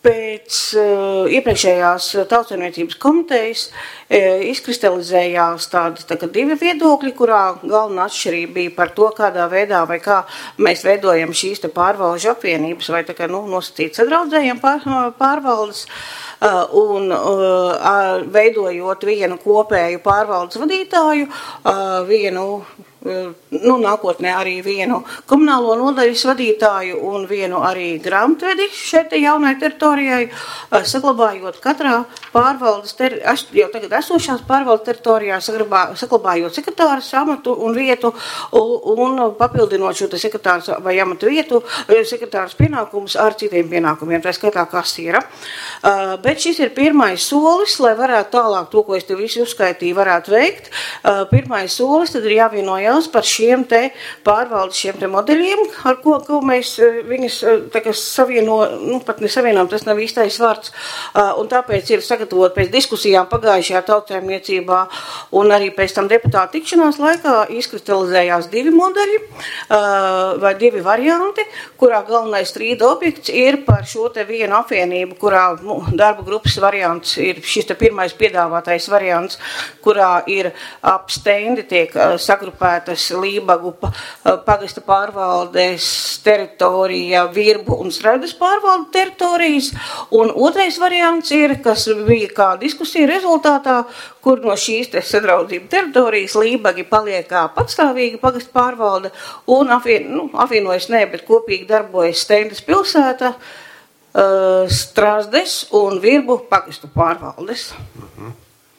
pēc uh, iepriekšējās Tautsaimniecības komitejas uh, izkristalizējās tādi tā kā divi viedokļi, kurā galvenā atšķirība bija par to, kādā veidā vai kā mēs veidojam šīs te pārvalžu apvienības vai tā kā, nu, nosacīt sadraudzējam pār, pārvaldes. Uh, un uh, veidojot vienu kopēju pārvaldes vadītāju, uh, vienu, uh, nu, nākotnē arī vienu komunālo nodaļas vadītāju un vienu arī grāmatvedi šeit jaunai teritorijai, uh, saglabājot katrā pārvaldes, ter, jau tagad esošās pārvaldes teritorijā, saglabājot sekretāras amatu un vietu un, un papildinot šo sekretāras vai amatu vietu, sekretāras pienākumus ar citiem pienākumiem, tā skaitā kasīra. Uh, Bet šis ir pirmais solis, lai varētu tālāk to, ko es te visu uzskaitīju, varētu veikt. Pirmais solis, tad ir jāvienojās par šiem te pārvaldes, šiem te modeļiem, ar ko, ko mēs viņas tā kā savieno, nu pat nesavienām, tas nav īstais vārds. Un tāpēc ir sagatavot pēc diskusijām pagājušajā Tautsaimniecībā un arī pēc tam deputātu tikšanās laikā izkristalizējās divi modeļi vai divi varianti, kurā galvenais strīda objekts ir par šo te vienu apvienību, kurā darba grupas variants ir šis te pirmais piedāvātais variants, kurā ir ap stendi tiek sagrupētas Lībagu pagasta pārvaldes teritorija, Virbu un Straidas pārvaldu teritorijas. Un otrais variants ir, kas bija kā diskusija rezultātā, kur no šīs te sadraudzību teritorijas Lībagi paliek kā patstāvīga pagasta pārvalde un apvien, nu, apvienojas ne, bet kopīgi darbojas Stendas pilsēta, Strāzdes un Virbu pagastu pārvaldes. Mhm.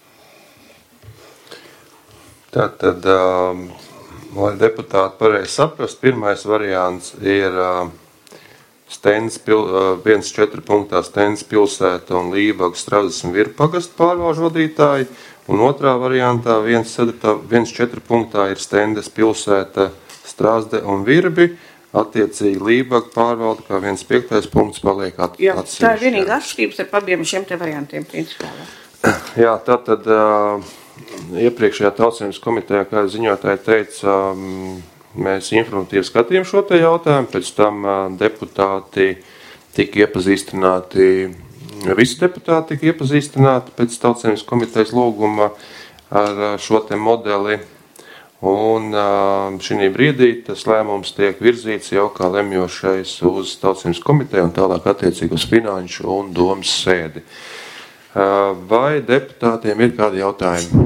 Tātad, um, lai deputāti pareizi saprast, pirmais variants ir uh, Stendas pil, uh, viens četri punktā Stendas pilsēta un Lībaga, Strāzdes un Virbu pagastu pārvalžu vadītāji, un otrā variantā viens četri punktā ir Stendas pilsēta, Strāzde un Virbi. Attiecīgi Lībaga pārvalda, kā viens piektais punkts paliek at, jā, atsevišķi. Tā ir vienīga atšķirības ar abiem šiem te variantiem, principā. Jā, tātad uh, iepriekšējā Tautsaimniecības komitejā, kā ziņotāji teica, um, mēs informatīvi skatījām šo te jautājumu, pēc tam uh, deputāti tika iepazīstināti, visi deputāti tika iepazīstināti pēc Tautsaimniecības komitejas lūguma ar uh, šo te modeli. Un šī brīdī tas lēmums tiek virzīts jau kā lemjošais uz Tautsaimniecības komiteju un tālāk attiecīgi uz finanšu un domas sēdi. Vai deputātiem ir kādi jautājumi?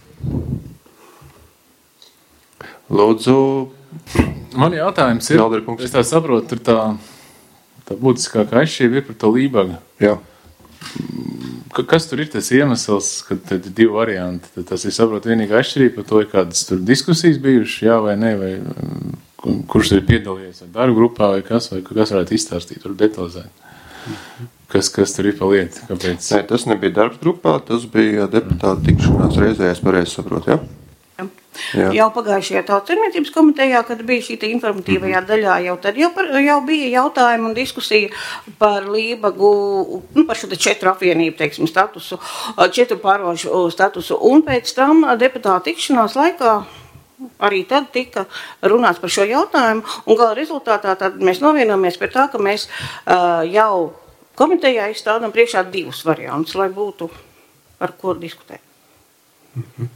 Lūdzu. Man jautājums ir, es tā saprotu, tur tā, tā būtiskākā atšķirība ir par to Lībagu. Jā. Kas tur ir tas iemesls, kad tad ir divi varianti? Tad tas ir, saprot, vienīgā atšķirība, par to ir kādas tur diskusijas bijušas, jā vai ne, vai kurš tur ir piedalījies, vai darba grupā, vai kas, vai kas varētu izstāstīt, tur detalizēt. Kas, kas tur ir pa lietu? Kāpēc? Nē, tas nebija darbs grupā, tas bija deputāta tikšanās reizē, es pareizi saprotu, jā? Jā. Jau pagājušajā Tautsaimniecības komitejā, kad bija šī informatīvajā daļā, jau tad jau, par, jau bija jautājumi un diskusija par Lībagu, nu, par šo četru apvienību, teiksim, statusu, četru pārvalžu statusu, un pēc tam deputāta tikšanās laikā arī tad tika runāts par šo jautājumu, un gala rezultātā tad mēs novienojamies pie tā, ka mēs uh, jau komitejā izstādām priekšā divus variantus, lai būtu par ko diskutēt. Mhm.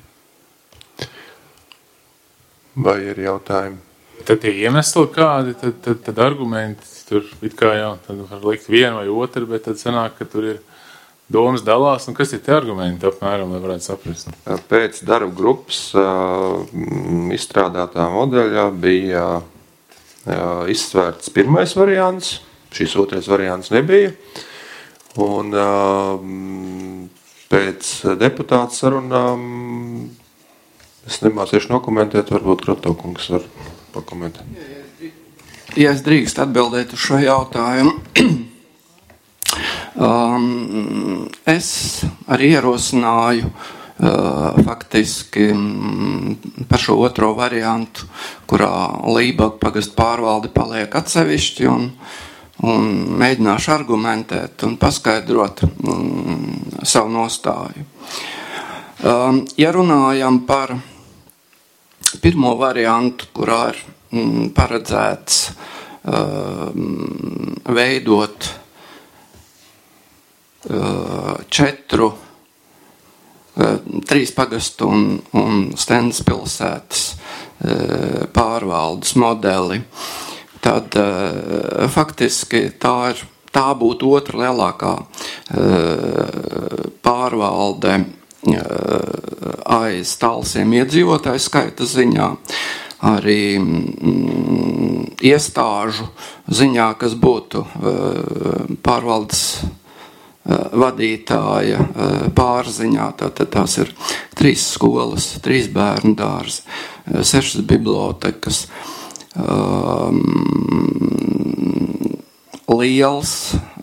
Vai ir jautājumi? Tad tie iemesli kādi, tad, tad, tad argumenti, tur it kā jau tad var likt vienu vai otru, bet tad sanāk, ka tur ir domas dalās, un kas ir tie argumenti apmēram, lai varētu saprast? Pēc darba grupas uh, izstrādātā modeļa bija uh, izsvērts pirmais variants, šis otrais variants nebija, un uh, pēc deputāta sarunām es nemācīšu nokomentēt, varbūt Krotokungs var pakomentēt. Ja es drīkst atbildēt uz šo jautājumu, um, es arī ierosināju uh, faktiski um, par šo otro variantu, kurā Lībaga pagasta pārvalde paliek atsevišķi un, un mēģināšu argumentēt un paskaidrot um, savu nostāju. Um, ja runājam par pirmo variantu, kurā ir mm, paredzēts um, veidot četru, trīs pagastu un, un Stendes pilsētas pārvaldes modeli, tad faktiski tā, ir, tā būtu otra lielākā pārvalde aiz Talsiem iedzīvotāju skaita ziņā, arī mm, iestāžu ziņā, kas būtu pārvaldes vadītāja pārziņā. Tātad tās ir trīs skolas, trīs bērnu dārzi, sešas bibliotekas, um, liels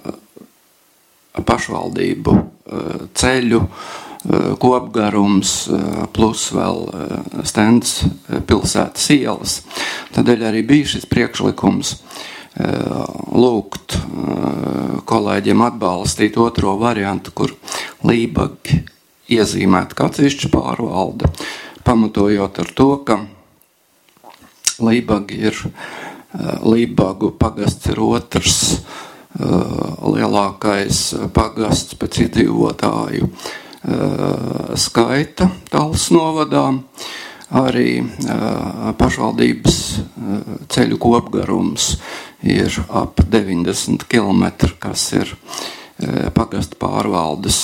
pašvaldību ceļu kopgarums plus vēl Stendes pilsētas ielas. Tādēļ arī bija šis priekšlikums lūgt kolēģiem atbalstīt otro variantu, kur Lībagi iezīmēt kā atsevišķa pārvalde, pamatojot ar to, ka Lībagi ir, Lībagu pagasts ir otrs lielākais pagasts pēc iedzīvotāju skaita Talsu novadā, arī pašvaldības ceļu kopgarums ir ap deviņdesmit kilometri, kas ir pagasta pārvaldes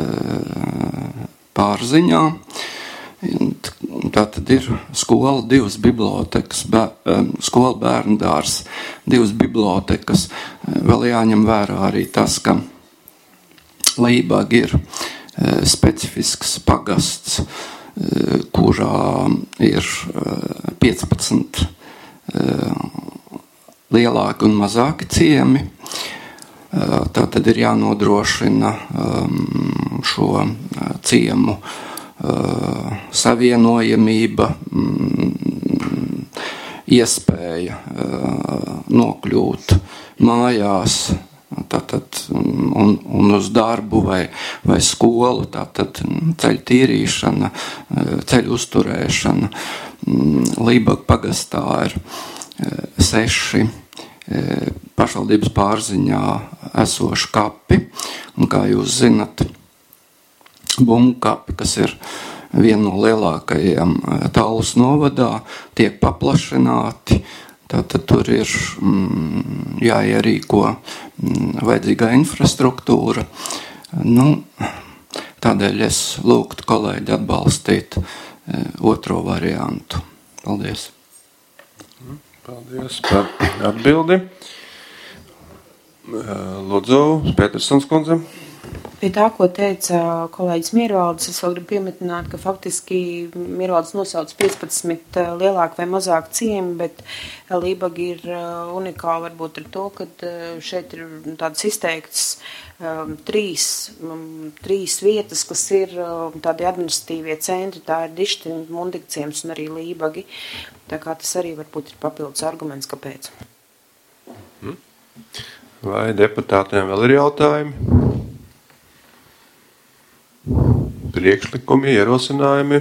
pārziņā. Tā tad ir skola, divas bibliotekas, skola bērnu dārs, divas bibliotekas. Vēl jāņem vērā arī tas, ka Lībagi ir specifisks pagasts, kurā ir piecpadsmit lielāki un mazāki ciemi. Tā tad ir jānodrošina šo ciemu savienojamība, iespēja nokļūt mājās, tātad, un, un uz darbu vai, vai skolu, tātad ceļu tīrīšana, ceļu uzturēšana. Lībaga pagastā ir seši pašvaldības pārziņā esoši kapi, un kā jūs zinat, Bumkapi, kas ir viena no lielākajiem Talsu novadā, tiek paplašināti. Tātad tur ir mm, jāierīko mm, vajadzīgā infrastruktūra. Nu, tādēļ es lūgtu kolēģi atbalstīt e, otro variantu. Paldies. Paldies par atbildi. Lūdzu, Petersons kundze. Pie tā, ko teica kolēģis Miervaldes, es vēl gribu piemetināt, ka faktiski Miervaldes nosauc piecpadsmit lielāki vai mazāki ciemi, bet Lībagi ir unikāli varbūt ar to, ka šeit ir tādas izteiktas um, trīs, um, trīs vietas, kas ir um, tādi administratīvie centri, tā ir Dišteņa, Mundigciems un arī Lībagi. Tā kā tas arī varbūt ir papildus arguments, kāpēc. Vai deputātiem vēl ir jautājumi? Priekšlikumi, ierosinājumi.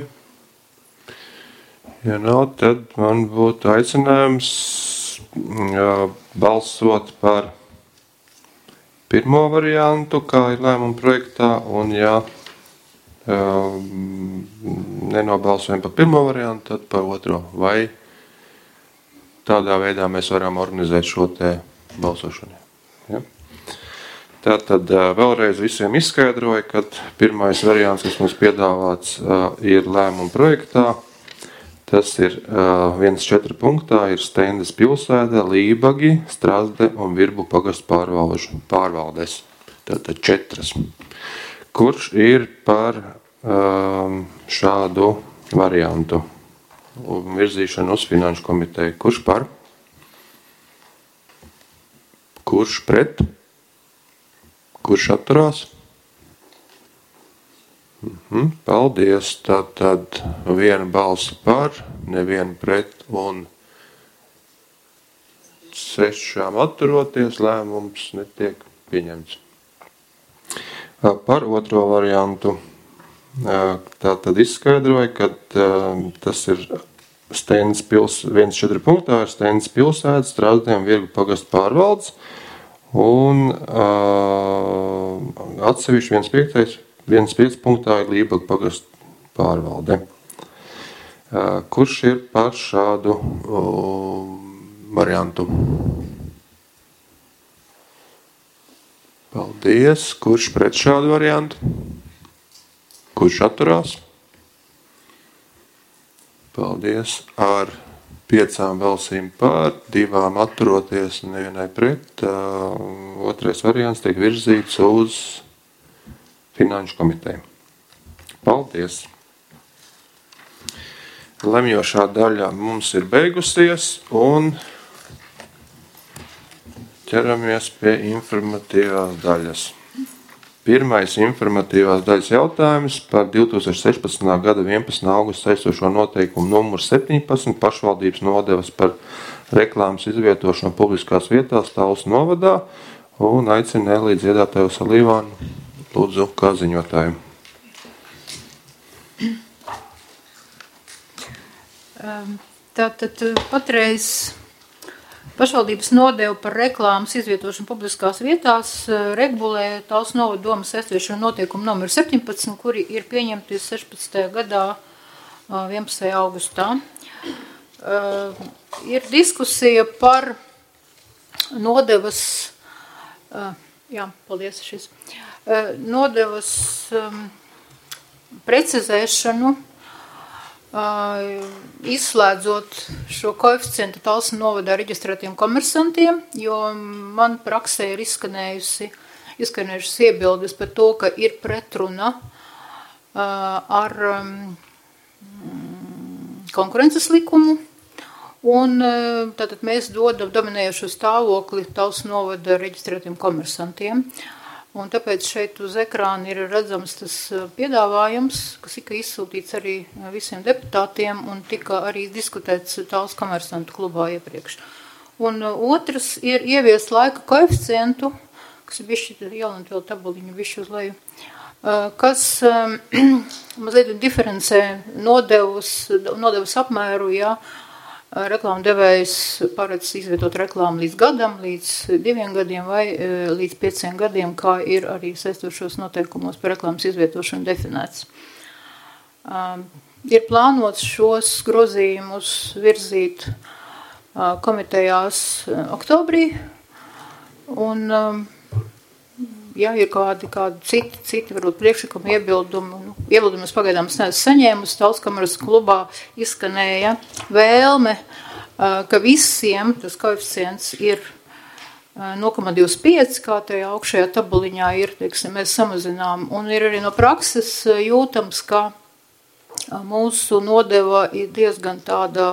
Ja nav, tad man būtu aicinājums jā, balsot par pirmo variantu, kā ir lēmuma projektā, un ja jā, nenobalsojam par pirmo variantu, tad par otro. Vai tādā veidā mēs varam organizēt šo te balsošanu. Ja? Tātad vēlreiz visiem izskaidroju, ka pirmais variants, kas mums piedāvāts, ir lēmuma projektā. Tas ir viens četri punktā, ir Stendes pilsēta, Lībagi, Strazde un Virbu pagastu pārvaldes. Tātad četras. Kurš ir par šādu variantu virzīšanu uz finanšu komiteju? Kurš par? Kurš pret? Kurš atturās? Mhm, paldies. Tātad viena balsa par, neviena pret un sešām atturoties, lēmums netiek pieņemts. Par otro variantu tātad izskaidroja, ka tas ir Stendes pils, viens četri punktā ir Stendes pilsētas, Strazdiem Virgu pagastu pārvaldes. Un uh, atsevišķi viens piektais, viens pieci punktā ir Lībaga pagasta pārvalde. Kurš ir par šādu variantu? Paldies. Kurš pret šādu variantu? Kurš atturās? Paldies. Ar piecām balsīm par, divām atturoties un nevienai pret. Otrais variants tiek virzīts uz Finanšu komiteju. Paldies. Lemjošā daļa mums ir beigusies un ķeramies pie informatīvās daļas. Pirmais informatīvās daļas jautājums par divi tūkstoši sešpadsmitā gada vienpadsmitā augusta saistošo noteikumu numuru septiņpadsmit pašvaldības nodevas par reklāmas izvietošanu publiskās vietās Talsu novadā un aicina Elī dziedātāju Salīvānu lūdzu kā ziņotāju. Tātad patreiz pašvaldības nodevu par reklāmas izvietošanu publiskās vietās regulē Talsu novada domas aizviešanu noteikumu numuru septiņpadsmit, kuri ir pieņemti sešpadsmitajā gadā vienpadsmitajā augustā. Uh, ir diskusija par nodevas, uh, jā, paldies šis, uh, nodevas um, precizēšanu, Uh, izslēdzot šo koeficientu Talsu novadā reģistrētiem komersantiem, jo man praksē ir izskanējusi, izskanējušas iebildes par to, ka ir pretruna uh, ar um, konkurences likumu, un uh, tātad mēs dodam dominējušo stāvokli Talsu novada reģistrētiem komersantiem. Un tāpēc šeit uz ekrāna ir redzams tas piedāvājums, kas tika izsūtīts arī visiem deputātiem un tika arī diskutēts Talsu komersantu klubā iepriekš. Un otrs ir ieviest laika koeficientu, kas ir bišķi jaunat vēl tabuliņu bišķi uz leju, kas mazliet diferencē nodevus, nodevus apmēru, ja reklāmu devējs paredz izvietot reklāmu līdz gadam, līdz diviem gadiem vai līdz pieciem gadiem, kā ir arī saistošos noteikumos par reklāmas izvietošanu definēts. Um, ir plānots šos grozījumus virzīt uh, komitejās uh, oktobrī, un um, ja ir kādi, kādi citi, citi varbūt priekšlikumi, iebildumi, nu, iebildumus pagaidām es neesmu saņēmusi, Talsu kameras klubā izskanēja vēlme, ka visiem tas koeficients ir nulle komats divdesmit pieci, kā tajā augšējā tabuliņā ir, teiksim, mēs samazinām, un ir arī no prakses jūtams, ka mūsu nodeva ir diezgan tāda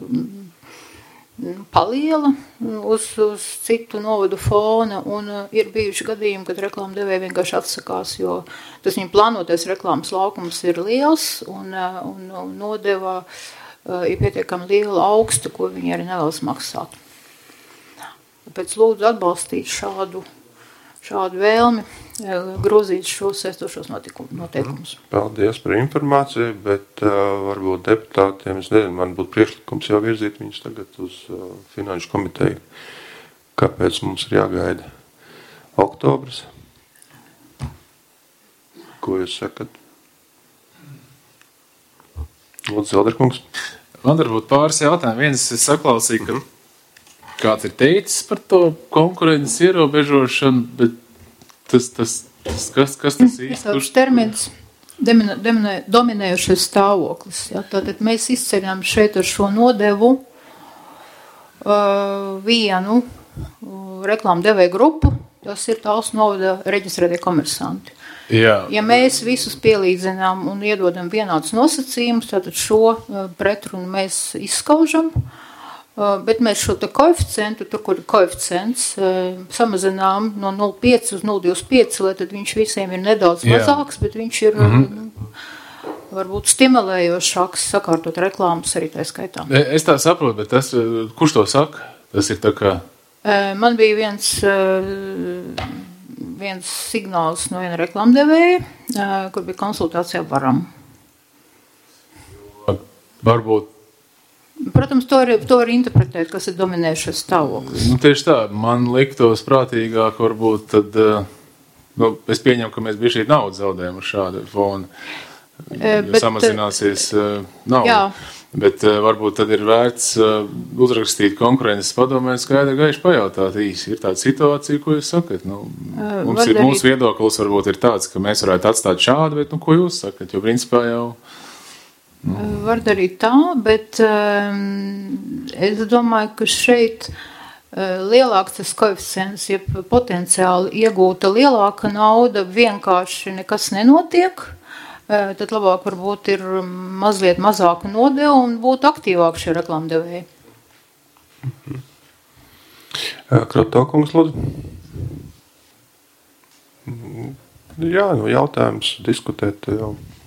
paliela uz, uz citu novadu fona, un ir bijuši gadījumi, kad reklāma devēja vienkārši atsakās, jo tas viņa plānotais reklāmas laukums ir liels, un, un, un nodeva uh, ir pietiekami liela augsta, ko viņi arī nevēlas maksāt. Tāpēc lūdzu atbalstīt šādu, šādu vēlmi, grozīt šos saistošos noteikumus. Paldies par informāciju, bet uh, varbūt deputātiem, es nezinu, man būtu priekšlikums jau virzīt viņus tagad uz uh, Finanšu komiteju. Kāpēc mums ir jāgaida oktobris? Ko jūs sakat? Lūdzu, Zelderkungs. Man varbūt pāris jautājumu. Viens es saklausīju, ka kāds ir teicis par to konkurences ierobežošanu, bet Tas, tas, tas, kas, kas tas īsti? Kurš termins dominē, dominē, dominējušais stāvoklis. Ja? Tātad mēs izceļam šeit ar šo nodevu uh, vienu uh, reklāmu devēju grupu, tas ir Talsu novada reģistrētie komersanti. Jā. Ja mēs visus pielīdzinām un iedodam vienādus nosacījumus, tātad šo uh, pretrunu mēs izskaužam, Uh, bet mēs šo te koeficientu, tur, kur ir koeficients, uh, samazinām no nulle komats pieci uz nulle komats divdesmit pieci, lai tad viņš visiem ir nedaudz Jā. mazāks, bet viņš ir mm-hmm. varbūt stimulējošāks sakārtot reklāmas arī tā skaitā. Es tā saprotu, bet tas, kurš to saka? Tas ir tā kā... Uh, man bija viens, uh, viens signāls no viena reklāmdevēja, uh, kur bija konsultācijā varam. Varbūt Protams, to var, to var interpretēt, kas ir dominējušais stāvoklis. Nu, tieši tā, man liktos prātīgāk varbūt tad uh, nu, es pieņemu, ka mēs bišķi naudu zaudējam ar šādu fonu, E, jo bet, samazināsies uh, nauda. jā. Bet uh, varbūt tad ir vērts uh, uzrakstīt konkurences padomē, skaidri gaiši pajautāt īsi. Ir tāda situācija, ko jūs sakat? Nu, mums var ir, darīt. mūsu viedoklis varbūt ir tāds, ka mēs varētu atstāt šādu, bet nu, ko jūs sakat? Jo principā jau... Var darīt tā, bet um, es domāju, ka šeit uh, lielāks tas koeficients, ja potenciāli iegūta lielāka nauda, vienkārši nekas nenotiek, uh, tad labāk varbūt ir mazliet mazāka nodeva un būt aktīvāk šie reklāmdevēji. Mhm. Krotokungs, lūdzu. Jā, nu jautājums diskutēt jau.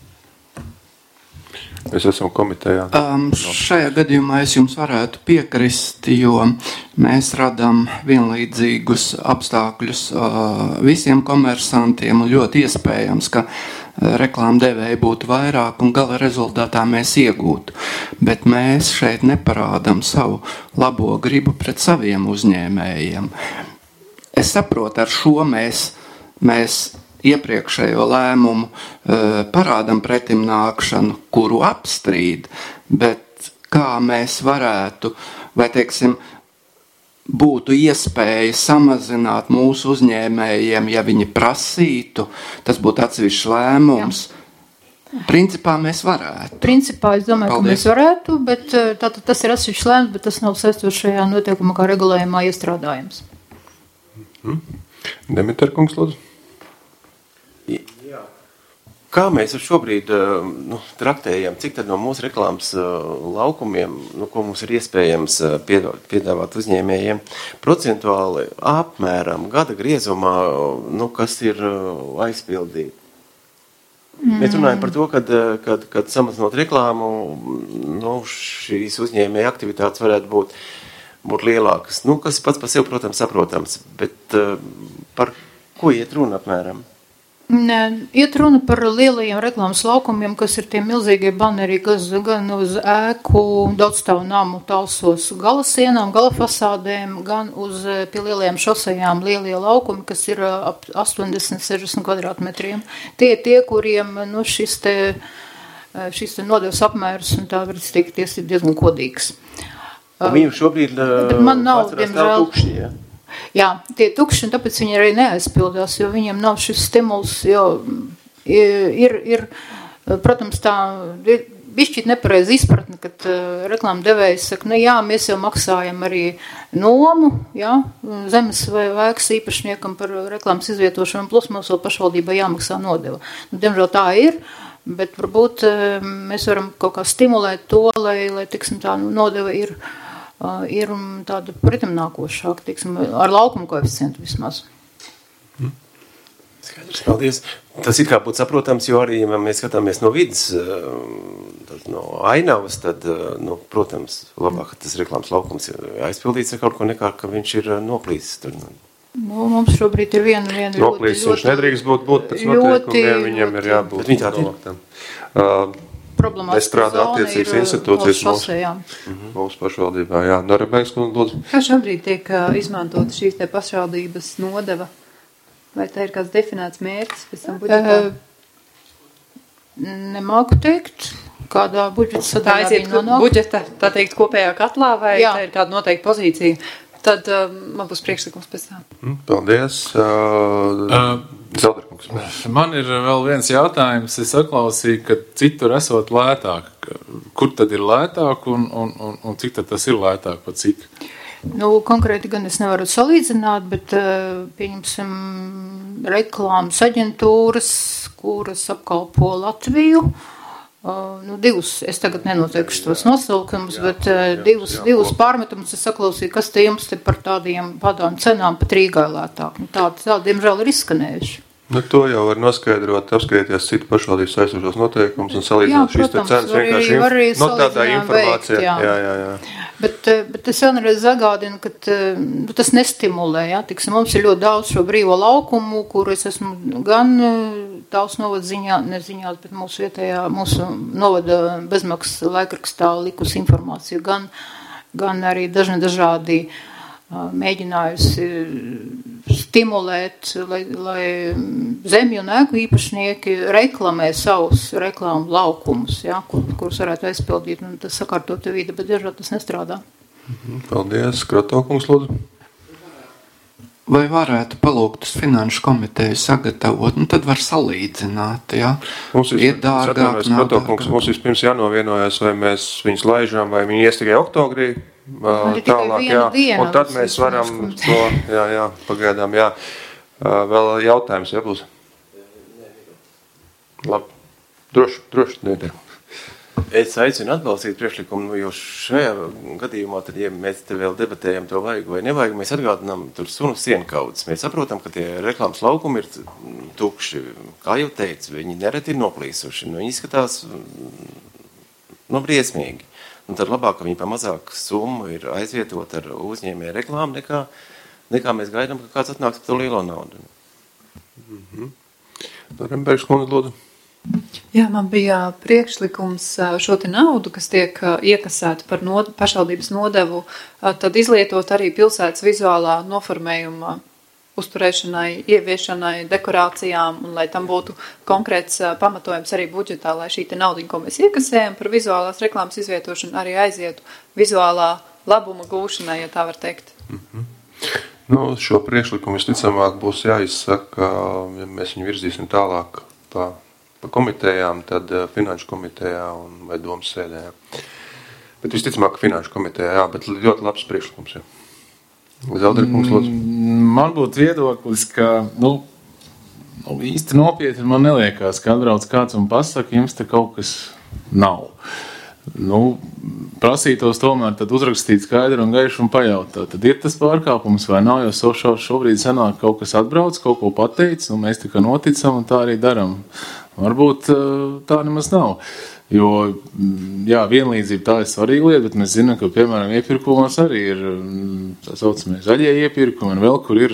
Mēs esam komitejā. Um, šajā gadījumā es jums varētu piekrist, jo mēs radām vienlīdzīgus apstākļus uh, visiem komersantiem un ļoti iespējams, ka uh, reklāmdevēji būtu vairāk un gala rezultātā mēs iegūtu. Bet mēs šeit neparādam savu labo gribu pret saviem uzņēmējiem. Es saprotu, ar šo mēs, mēs iepriekšējo lēmumu uh, parādam pretim nākšanu, kuru apstrīd, bet kā mēs varētu, vai teiksim, būtu iespēja samazināt mūsu uzņēmējiem, ja viņi prasītu, tas būtu atsevišķs lēmums. Jā. Principā mēs varētu. Principā es domāju, Paldies. ka mēs varētu, bet tātad tas ir atsevišķs lēmums, bet tas nav saistošajā noteikumā kā regulējumā iestrādājums. Mm. Demeterkungs, lūdzu. Jā. Kā mēs šobrīd nu, traktējam, cik tad no mūsu reklāmas laukumiem, nu, ko mums ir iespējams piedāvāt uzņēmējiem, procentuāli apmēram gada griezumā, nu, kas ir aizpildīti? Mm. Mēs runājam par to, kad, kad, kad samazinot reklāmu, nu, šīs uzņēmēja aktivitātes varētu būt, būt lielākas. Nu, kas pats par sevi, protams, saprotams, bet par ko iet runa apmēram? Iet runa par lielajiem reklāmas laukumiem, kas ir tie milzīgie baneri, kas gan uz ēku, daudzstāvu namu talsos gala sienām, gala fasādēm, gan uz pie lielajām šosejām lielie laukumi, kas ir ap astoņdesmit sešdesmit kvadrātmetriem. Tie ir tie, kuriem nu, šis te, šis te nodevs apmērs, un tā var teikt, ir diezgan kodīgs. Un viņu šobrīd man nav, diemžēl, tukši, ja? Jā, tie tukši, un tāpēc viņi arī neaizpildās, jo viņiem nav šis stimuls, jo ir, ir protams, tā bišķīt nepareiz izpratne, kad uh, reklāma devējs saka, nu jā, mēs jau maksājam arī nomu, jā, zemes vai vēks īpašniekam par reklāmas izvietošanu, plus mums vēl pašvaldībā jāmaksā nodeva. Nu, diemžēl tā ir, bet varbūt uh, mēs varam kaut kā stimulēt to, lai, lai tiksim, tā nodeva ir Uh, ir tāda pretimnākošāka, teiksim, ar laukumu koeficientu vismaz. Mm. Skaidrs, paldies. Tas ir kā būtu saprotams, jo arī, ja mēs skatāmies no vidas, no ainavas, tad, nu, protams, labāk, ka tas reklāmas laukums ir aizpildīts ar kaut ko nekā, ka viņš ir noplīsis tur. Nu, mums šobrīd ir viena, viena noplīsis, ļoti, ļoti... viņš nedrīkst būt, būt pēc noteikumiem, viņiem ir jābūt. Bet viņi tā ir. Uh, Nestrādā attiecīgas institūcijas mūsu, mm-hmm. mūsu pašvaldībā. Jā, Norebēks, lūdzu. Kā šobrīd tiek uh, izmantot šīs te pašvaldības nodeva? Vai tā ir kāds definēts mērķis pēc tam budžetā? Uh, nemāku teikt, kādā budžeta sadaļā viņi nonāk. Budžeta, tā teikt, kopējā katlā vai Jā. Tā ir kāda noteikta pozīcija? Tad uh, man būs priekšlikums pēc tā. Mm, paldies. Uh, uh, Zelderkungs. Man ir vēl viens jautājums. Es atklausīju, ka citur esot lētāk. Kur tad ir lētāk un, un, un, un cik tad tas ir lētāk pa cik? Nu, konkrēti gan es nevaru salīdzināt, bet pieņemsim reklāmas aģentūras, kuras apkalpo Latviju. Uh, nu, divus, es tagad nenoteikšu tos nosaukumus, bet uh, divus, divus pārmetumus es saklausīju, kas te jums te par tādiem padām cenām pat Rīgā lētāk. Nu, tādi, tādi, diemžēl, ir izskanējuši. Nu, to jau var noskaidrot, apskatīties citu pašvaldības aizsošos noteikumus un salīdzināt šīs te cenas vienkārši inf... no tādā informācijā. Veikt, jā. Jā, jā, jā. Bet, bet es vienreiz zagādinu, ka nu, tas nestimulē. Ja? Tiksim, mums ir ļoti daudz šo brīvo laukumu, kur es esmu gan tautas novada ziņā, neziņās, bet mūsu vietējā, mūsu novada bezmaksas laikrakstā likus informāciju, gan, gan arī dažni dažādi mēģinājusi stimulēt, lai, lai zemju un ēku īpašnieki reklamē savus reklāmu laukumus, ja, kur, kurus varētu aizpildīt, un tas sakārtot vide, bet dažādi tas nestrādā. Paldies, Kratokungs, lūdzu. Vai varētu palūgt uz finanšu komiteju sagatavot, nu tad var salīdzināt, jā? Mums ir, ir dārgāk, nav dārgāk. Mums vispirms jānovienojas, vai mēs viņus laižām, vai viņi ies tikai oktobrī, tālāk, jā. Un tad mēs varam to, jā, jā, pagaidām, jā. Vēl jautājums, jā, būs? Labi, droši, droši, nedēļ. Es aicinu atbalstīt priekšlikumu, jo šajā gadījumā, tad, ja mēs te vēl debatējam to vajag vai nevajag, mēs atgādinām tur sunu sienkaudas. Mēs saprotam, ka tie reklāmas laukumi ir tukši. Kā jau teicu, viņi nereti ir noplīsuši. Nu, viņi izskatās nu, briesmīgi. Un tad labāk, ka viņi pa mazāku summu ir aizvietot ar uzņēmēju reklāmu, nekā, nekā mēs gaidām, ka kāds atnāks par to lielo naudu. Mhm. Rembergs kundze, lūdzu. Jā, man bija priekšlikums šo te naudu, kas tiek iekasēta par nod, pašvaldības nodevu, tad izlietot arī pilsētas vizuālā noformējuma uzturēšanai, ieviešanai, dekorācijām, un lai tam būtu konkrēts pamatojums arī budžetā, lai šī te naudiņa, ko mēs iekasējam par vizuālās reklāmas izvietošanu, arī aizietu vizuālā labuma gūšanai, ja tā var teikt. Mhm. Nu, šo priekšlikumu visticamāk būs jāizsaka, ja mēs viņu virzīsim tālāk pa pa komitejām, tad finanšu komitejā un vai domas sēdē. Jā. Bet visticamāk, ka finanšu komitejā, jā, bet ļoti labs priekšlikums. Zelderkungs, lūdzu. Man būtu viedoklis, ka, nu, īsti nopietni man neliekās, ka atbrauc kāds un pasaka, jums te kaut kas nav. Nu, prasītos tomēr tad uzrakstīt skaidru un gaišu un pajautāt. Tad ir tas pārkāpums vai nav, jo šo, šobrīd sanāk kaut kas atbrauc, kaut ko pateic, nu mēs tikai noticam un tā arī daram. Varbūt tā nemaz nav. Jo, jā, vienlīdzība tā ir svarīga lieta, bet mēs zinām, ka, piemēram, iepirkumos arī ir tā saucamie zaļie iepirkumi un vēl, kur ir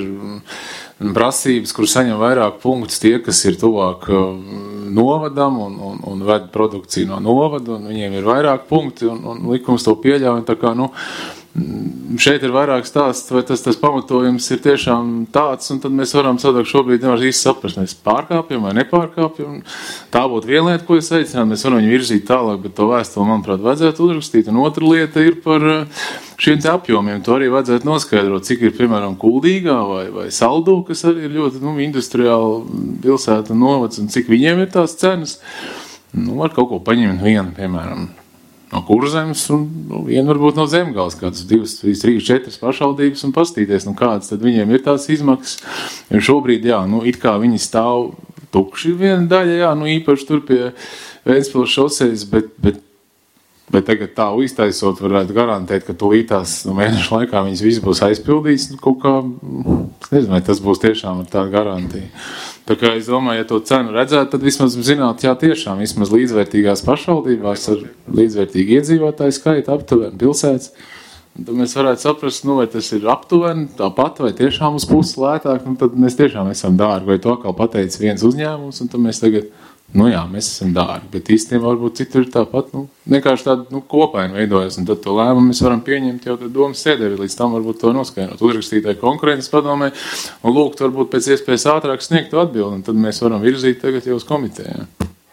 prasības, kur saņem vairāk punktus tie, kas ir tuvāk novadam un, un, un ved produkciju no novada, un viņiem ir vairāk punkti, un, un likums to pieļauj, tā kā, nu, šeit ir vairāk stāsts, vai tas, tas pamatojums ir tiešām tāds, un tad mēs varam sadāk šobrīd nevar īsti saprast, mēs pārkāpjam vai nepārkāpjam. Tā būtu viena lieta, ko es aicinātu, mēs varam viņu virzīt tālāk, bet to vēstuli, manuprāt, vajadzētu uzrakstīt. Un otra lieta ir par šiem te apjomiem. To arī vajadzētu noskaidrot, cik ir, piemēram, Kuldīgā vai, vai Saldū, kas arī ir ļoti nu, industriāli pilsēta novads, un cik viņiem ir tās cenas. Nu, var kaut ko paņemt vienu, piemēram, no Kurzemes un nu, viena varbūt no Zemgales, kādas divas, trīs, trīs, četras pašvaldības un pastīties, nu kādas tad viņiem ir tās izmaksas. Jo šobrīd, jā, nu it kā viņi stāv tukši viena daļa, jā, nu īpaši tur pie Ventspils šosejas, bet, bet, bet tagad tā iztaisot varētu garantēt, ka tūlītās nu, mēnešu laikā viņas viss būs aizpildīts, nu kaut kā, nezinu, vai tas būs tiešām ar tādu garantiju. Tā kā es domāju, ja to cenu redzētu, tad vismaz zināt, jā, tiešām vismaz līdzvērtīgās pašvaldībās ar līdzvērtīgu iedzīvotāju skaitu aptuveni pilsētas. Tad mēs varētu saprast, nu, vai tas ir aptuveni tāpat, vai tiešām uz pusi lētāk, nu, tad mēs tiešām esam dārgi, vai to atkal pateica viens uzņēmums, un tad mēs tagad, nu jā, mēs esam dārgi, bet īstenībā varbūt citur ir tāpat, nu, vienkārši tāda, nu, kopaini veidojas, un tad to lēmumu mēs varam pieņemt jau tad domas sēdē, līdz tam varbūt to noskaidrot, uzrakstītāji konkurences padomē, un lūgt varbūt pēc iespējas ātrāk sniegt to atbildi, un tad mēs varam virzīt tagad jau uz komitejā.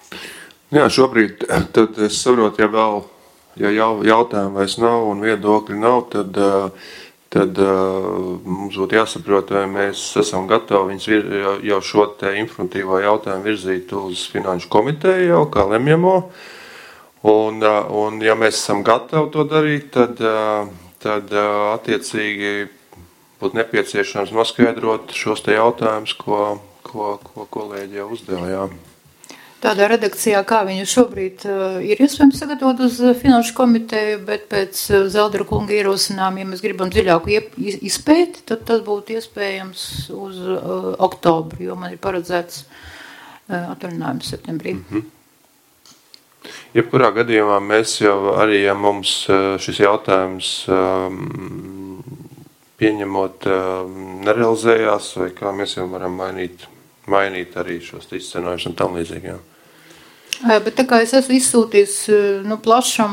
Jā, šobrīd, tad es saprotu, ja vēl, ja jau jautājumu vairs nav un viedokļi nav, tad, tad mums būtu jāsaprot, vai mēs esam gatavi viņus vir, jau šo te informatīvo jautājumu virzīt uz finanšu komiteju jau, kā lemjamo. Un, un ja mēs esam gatavi to darīt, tad, tad attiecīgi būtu nepieciešams noskaidrot šos te jautājumus, ko, ko, ko kolēģi jau uzdeva, jā. Tādā redakcijā, kā viņu šobrīd uh, ir iespējams sagatavot uz finanšu komiteju, bet pēc uh, Zeldera kunga ierosinām, ja mēs gribam dziļāku iep, izpēti, tad tas būtu iespējams uz uh, oktobru, jo man ir paredzēts uh, atvaļinājums septembrī. Mm-hmm. Jebkurā gadījumā mēs jau arī, ja mums uh, šis jautājums um, pieņemot um, nerealizējās, vai kā mēs jau varam mainīt, mainīt arī šos izcenojus un tam līdzīgi, jā. Bet tā kā es esmu izsūtījis nu, plašam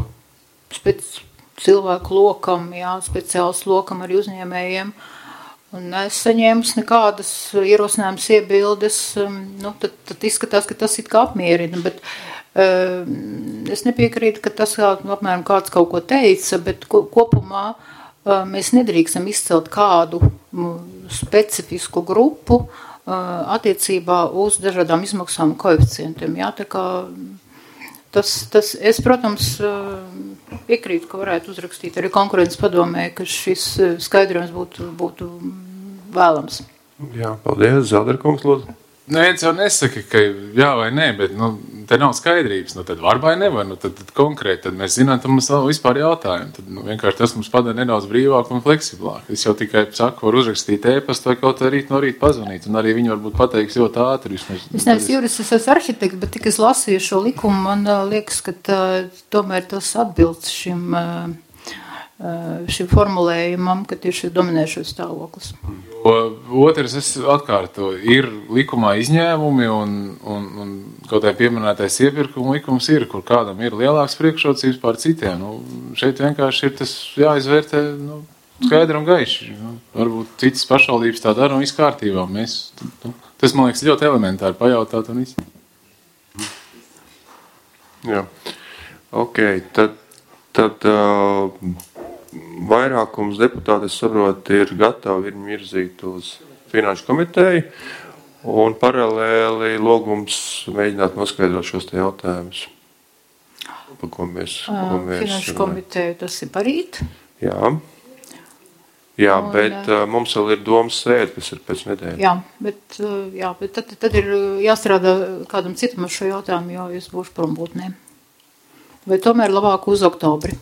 spēc cilvēku lokam, jā, speciāls lokam arī uzņēmējiem, un nesaņēmus nekādas ierosinājumas iebildes, nu, tad, tad izskatās, ka tas it kā apmierina, bet uh, es nepiekrītu, ka tas apmēram kāds kaut ko teica, bet ko, kopumā uh, mēs nedrīkstam izcelt kādu um, specifisku grupu uh, attiecībā uz dažādām izmaksām un koeficientiem, jā, tā kā Tas, tas, es, protams, piekrītu, ka varētu uzrakstīt arī konkurences padomē, ka šis skaidrojums būtu, būtu vēlams. Jā, paldies. Zelderkungs, lūdzu. Neviens jau nesaka, ka jā vai nē, bet nu, te nav skaidrības. Nu, tad var vai nevar, nu, tad, tad konkrēti. Tad mēs zinām, tad mums nav vispār jautājumu. Tad nu, vienkārši tas mums padara nedaudz brīvāk un fleksiblāk. Es jau tikai saku, var uzrakstīt e-pastu vai kaut arī no rīta pazvanīt. Un arī viņi varbūt pateiks ļoti ātri. Vismaz, es neesmu jurists, es esmu arhitekts, bet tik es lasīju šo likumu, man liekas, ka tā, tomēr tas atbilst šim, šim formulējumam, ka ir šis dominēšais stāvoklis. Otrs, es atkārtoju, ir likumā izņēmumi un, un, un kaut kā pieminētais iepirkuma likums ir, kur kādam ir lielāks priekšrocības pār citiem. Nu, šeit vienkārši ir tas jāizvērtē nu, skaidri un gaiši. Nu, varbūt citas pašvaldības tā dara un viss kārtībā. Mēs, nu, tas, man liekas, ļoti elementāri pajautāt un viss. Jā, ok, tad, tad uh, vairākums deputāti, es saprotu, ir gatavi ir virzīt uz finanšu komiteju un paralēli logums mēģināt noskaidrot šos te jautājumus. Pa ko mēs, ko mēs finanšu komiteju tas ir parīt. Jā, jā un, bet uh, mums vēl ir domas sēde, kas ir pēc nedēļas. Jā, bet, jā, bet tad, tad ir jāstrādā kādam citam ar šo jautājumu, jo es būšu prombūtnē. Vai tomēr labāk uz oktobri?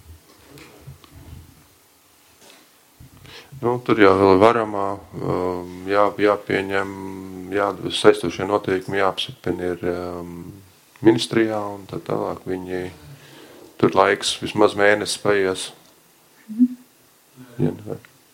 Nu, tur jau vēl varamā, jā, jāpieņem, jā, saistošie noteikumi jāapsipina ir um, ministrijā un tā tālāk viņi, tur laiks vismaz mēnesis paies. Mm. Jā,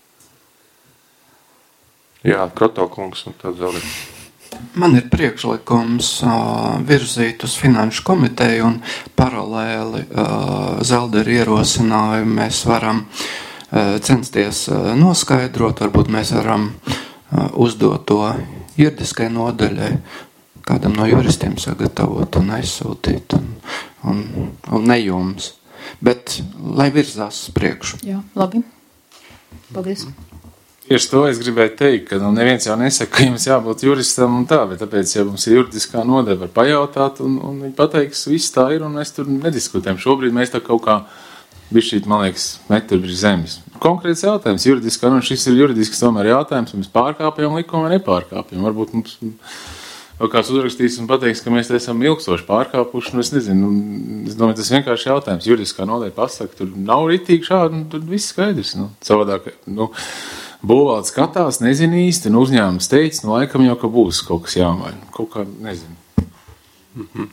jā Krotokungs un tad vēl ir. Man ir priekšlikums uh, virzīt uz finanšu komiteju un paralēli uh, Zeldera ierosinājumu mēs varam censties noskaidrot, varbūt mēs varam uzdot to juridiskai nodaļai, kādam no juristiem sagatavot un aizsūtīt, un, un, un ne jums. Bet, lai virzās uz priekšu. Jā, labi. Paldies. Tieši to es gribēju teikt, ka nu, neviens jau nesaka, ka jums jābūt juristam un tā, bet tāpēc, ja mums ir juridiskā nodaļa, var pajautāt, un, un viņi pateiks, viss tā ir, un mēs tur nediskutējam. Šobrīd mēs tā kaut kā bišķīt, man liekas, metur virs zemes. Konkrēts jautājums, juridiski, nu šis ir juridisks tomēr jautājums, mēs pārkāpjam likumu vai nepārkāpjam. Varbūt mums vēl kāds uzrakstīs un pateiks, ka mēs te esam ilgstoši pārkāpuši, nu es nezinu, nu, es domāju, tas vienkārši jautājums, juridiskā nodaļa pasaka, tur nav ritīgi šādi, un tur viss skaidrs, nu, savādāk, nu, būvvalds skatās, nezinu īsti, un uzņēmums teica, nu, laikam jau, ka būs kaut kas jāmaina, kaut kā, nezinu. Mhm.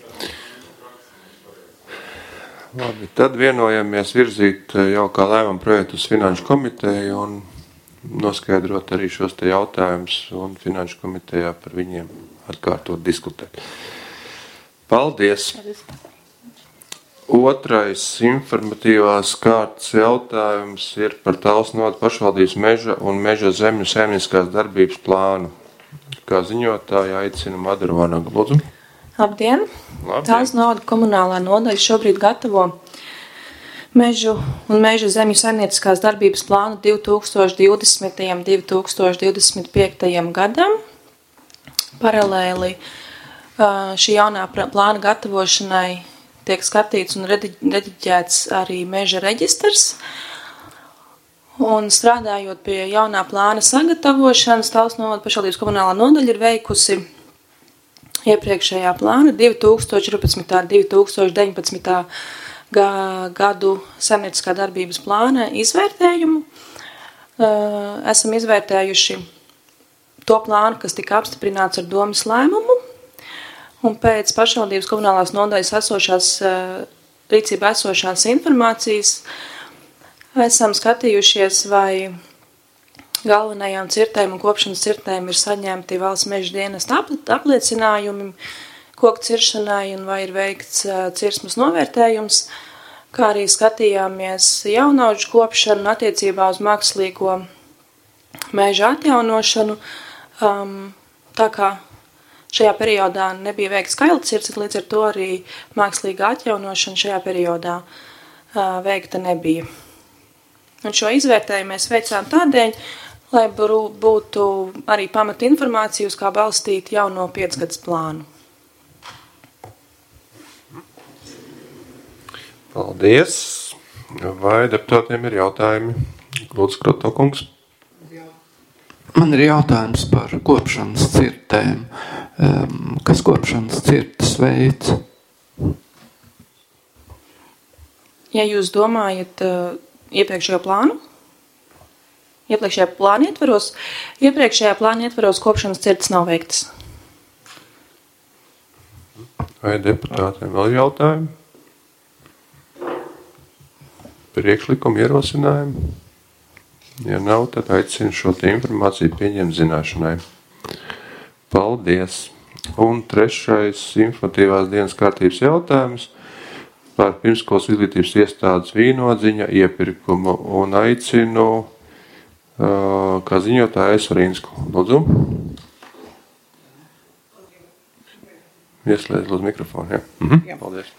Labi, tad vienojamies virzīt jau kā lēmumu projektu uz finanšu komiteju un noskaidrot arī šos te jautājumus un finanšu komitejā par viņiem atkārtot diskutēt. Paldies! Paldies. Otrais informatīvās kārtas jautājums ir par Talsnodu pašvaldības meža un meža zemju saimnieciskās darbības plānu. Kā ziņotāja aicina Madara Vanaga. Lūdzu. Labdien! Talsnoda komunālā nodaļa šobrīd gatavo mežu un meža zemju saimnieciskās darbības plānu divi tūkstoši divdesmitajam un divi tūkstoši divdesmit piektajam gadam. Paralēli šī jaunā plāna gatavošanai tiek skatīts un rediģēts arī meža reģistrs. Un strādājot pie jaunā plāna sagatavošanas, Talsnoda pašvaldības komunālā nodaļa ir veikusi iepriekšējā plāna divi tūkstoši četrpadsmitā un divi tūkstoši deviņpadsmitā gadu saimnieciskā darbības plāna izvērtējumu. Esam izvērtējuši to plānu, kas tika apstiprināts ar domas lēmumu, un pēc pašvaldības komunālās nodaļas esošās, rīcībā esošās informācijas esam skatījušies, vai galvenajām cirtēm un kopšanas cirtēm ir saņemti valsts meža dienesta apliecinājumi koku ciršanai un vai ir veikts cirsmas novērtējums, kā arī skatījāmies jaunauģu kopšanu attiecībā uz mākslīgo meža atjaunošanu. Um, tā kā šajā periodā nebija veikts kailcirts, līdz ar to arī mākslīga atjaunošana šajā periodā uh, veikta nebija. Un šo izvērtējumu mēs veicām tādēļ, lai būtu arī pamata informācija, uz kā balstīt jauno piecgads plānu. Paldies! Vai deputātiem ir jautājumi? Lūdzu, Krotokungs. Man ir jautājums par kopšanas cirtēm. Kas kopšanas cirtas veids? Ja jūs domājat uh, iepriekšējo plānu, iepriekšējā plāna ietvaros, iepriekšējā plāna ietvaros kopšanas cirtas nav veiktas. Vai deputātiem vēl jautājumi? Priekšlikumu ierosinājumu? Ja nav, tad aicinu šo te informāciju pieņemt zināšanai. Paldies! Un trešais informatīvās dienas kārtības jautājums par pirmskolas izglītības iestādes vīnodziņa iepirkumu un aicinu uh, kā ziņotāju Aisu Rīnsku. Lūdzu. Ieslēdz lūdzu mikrofonu, ja? Mhm. Jā. Paldies.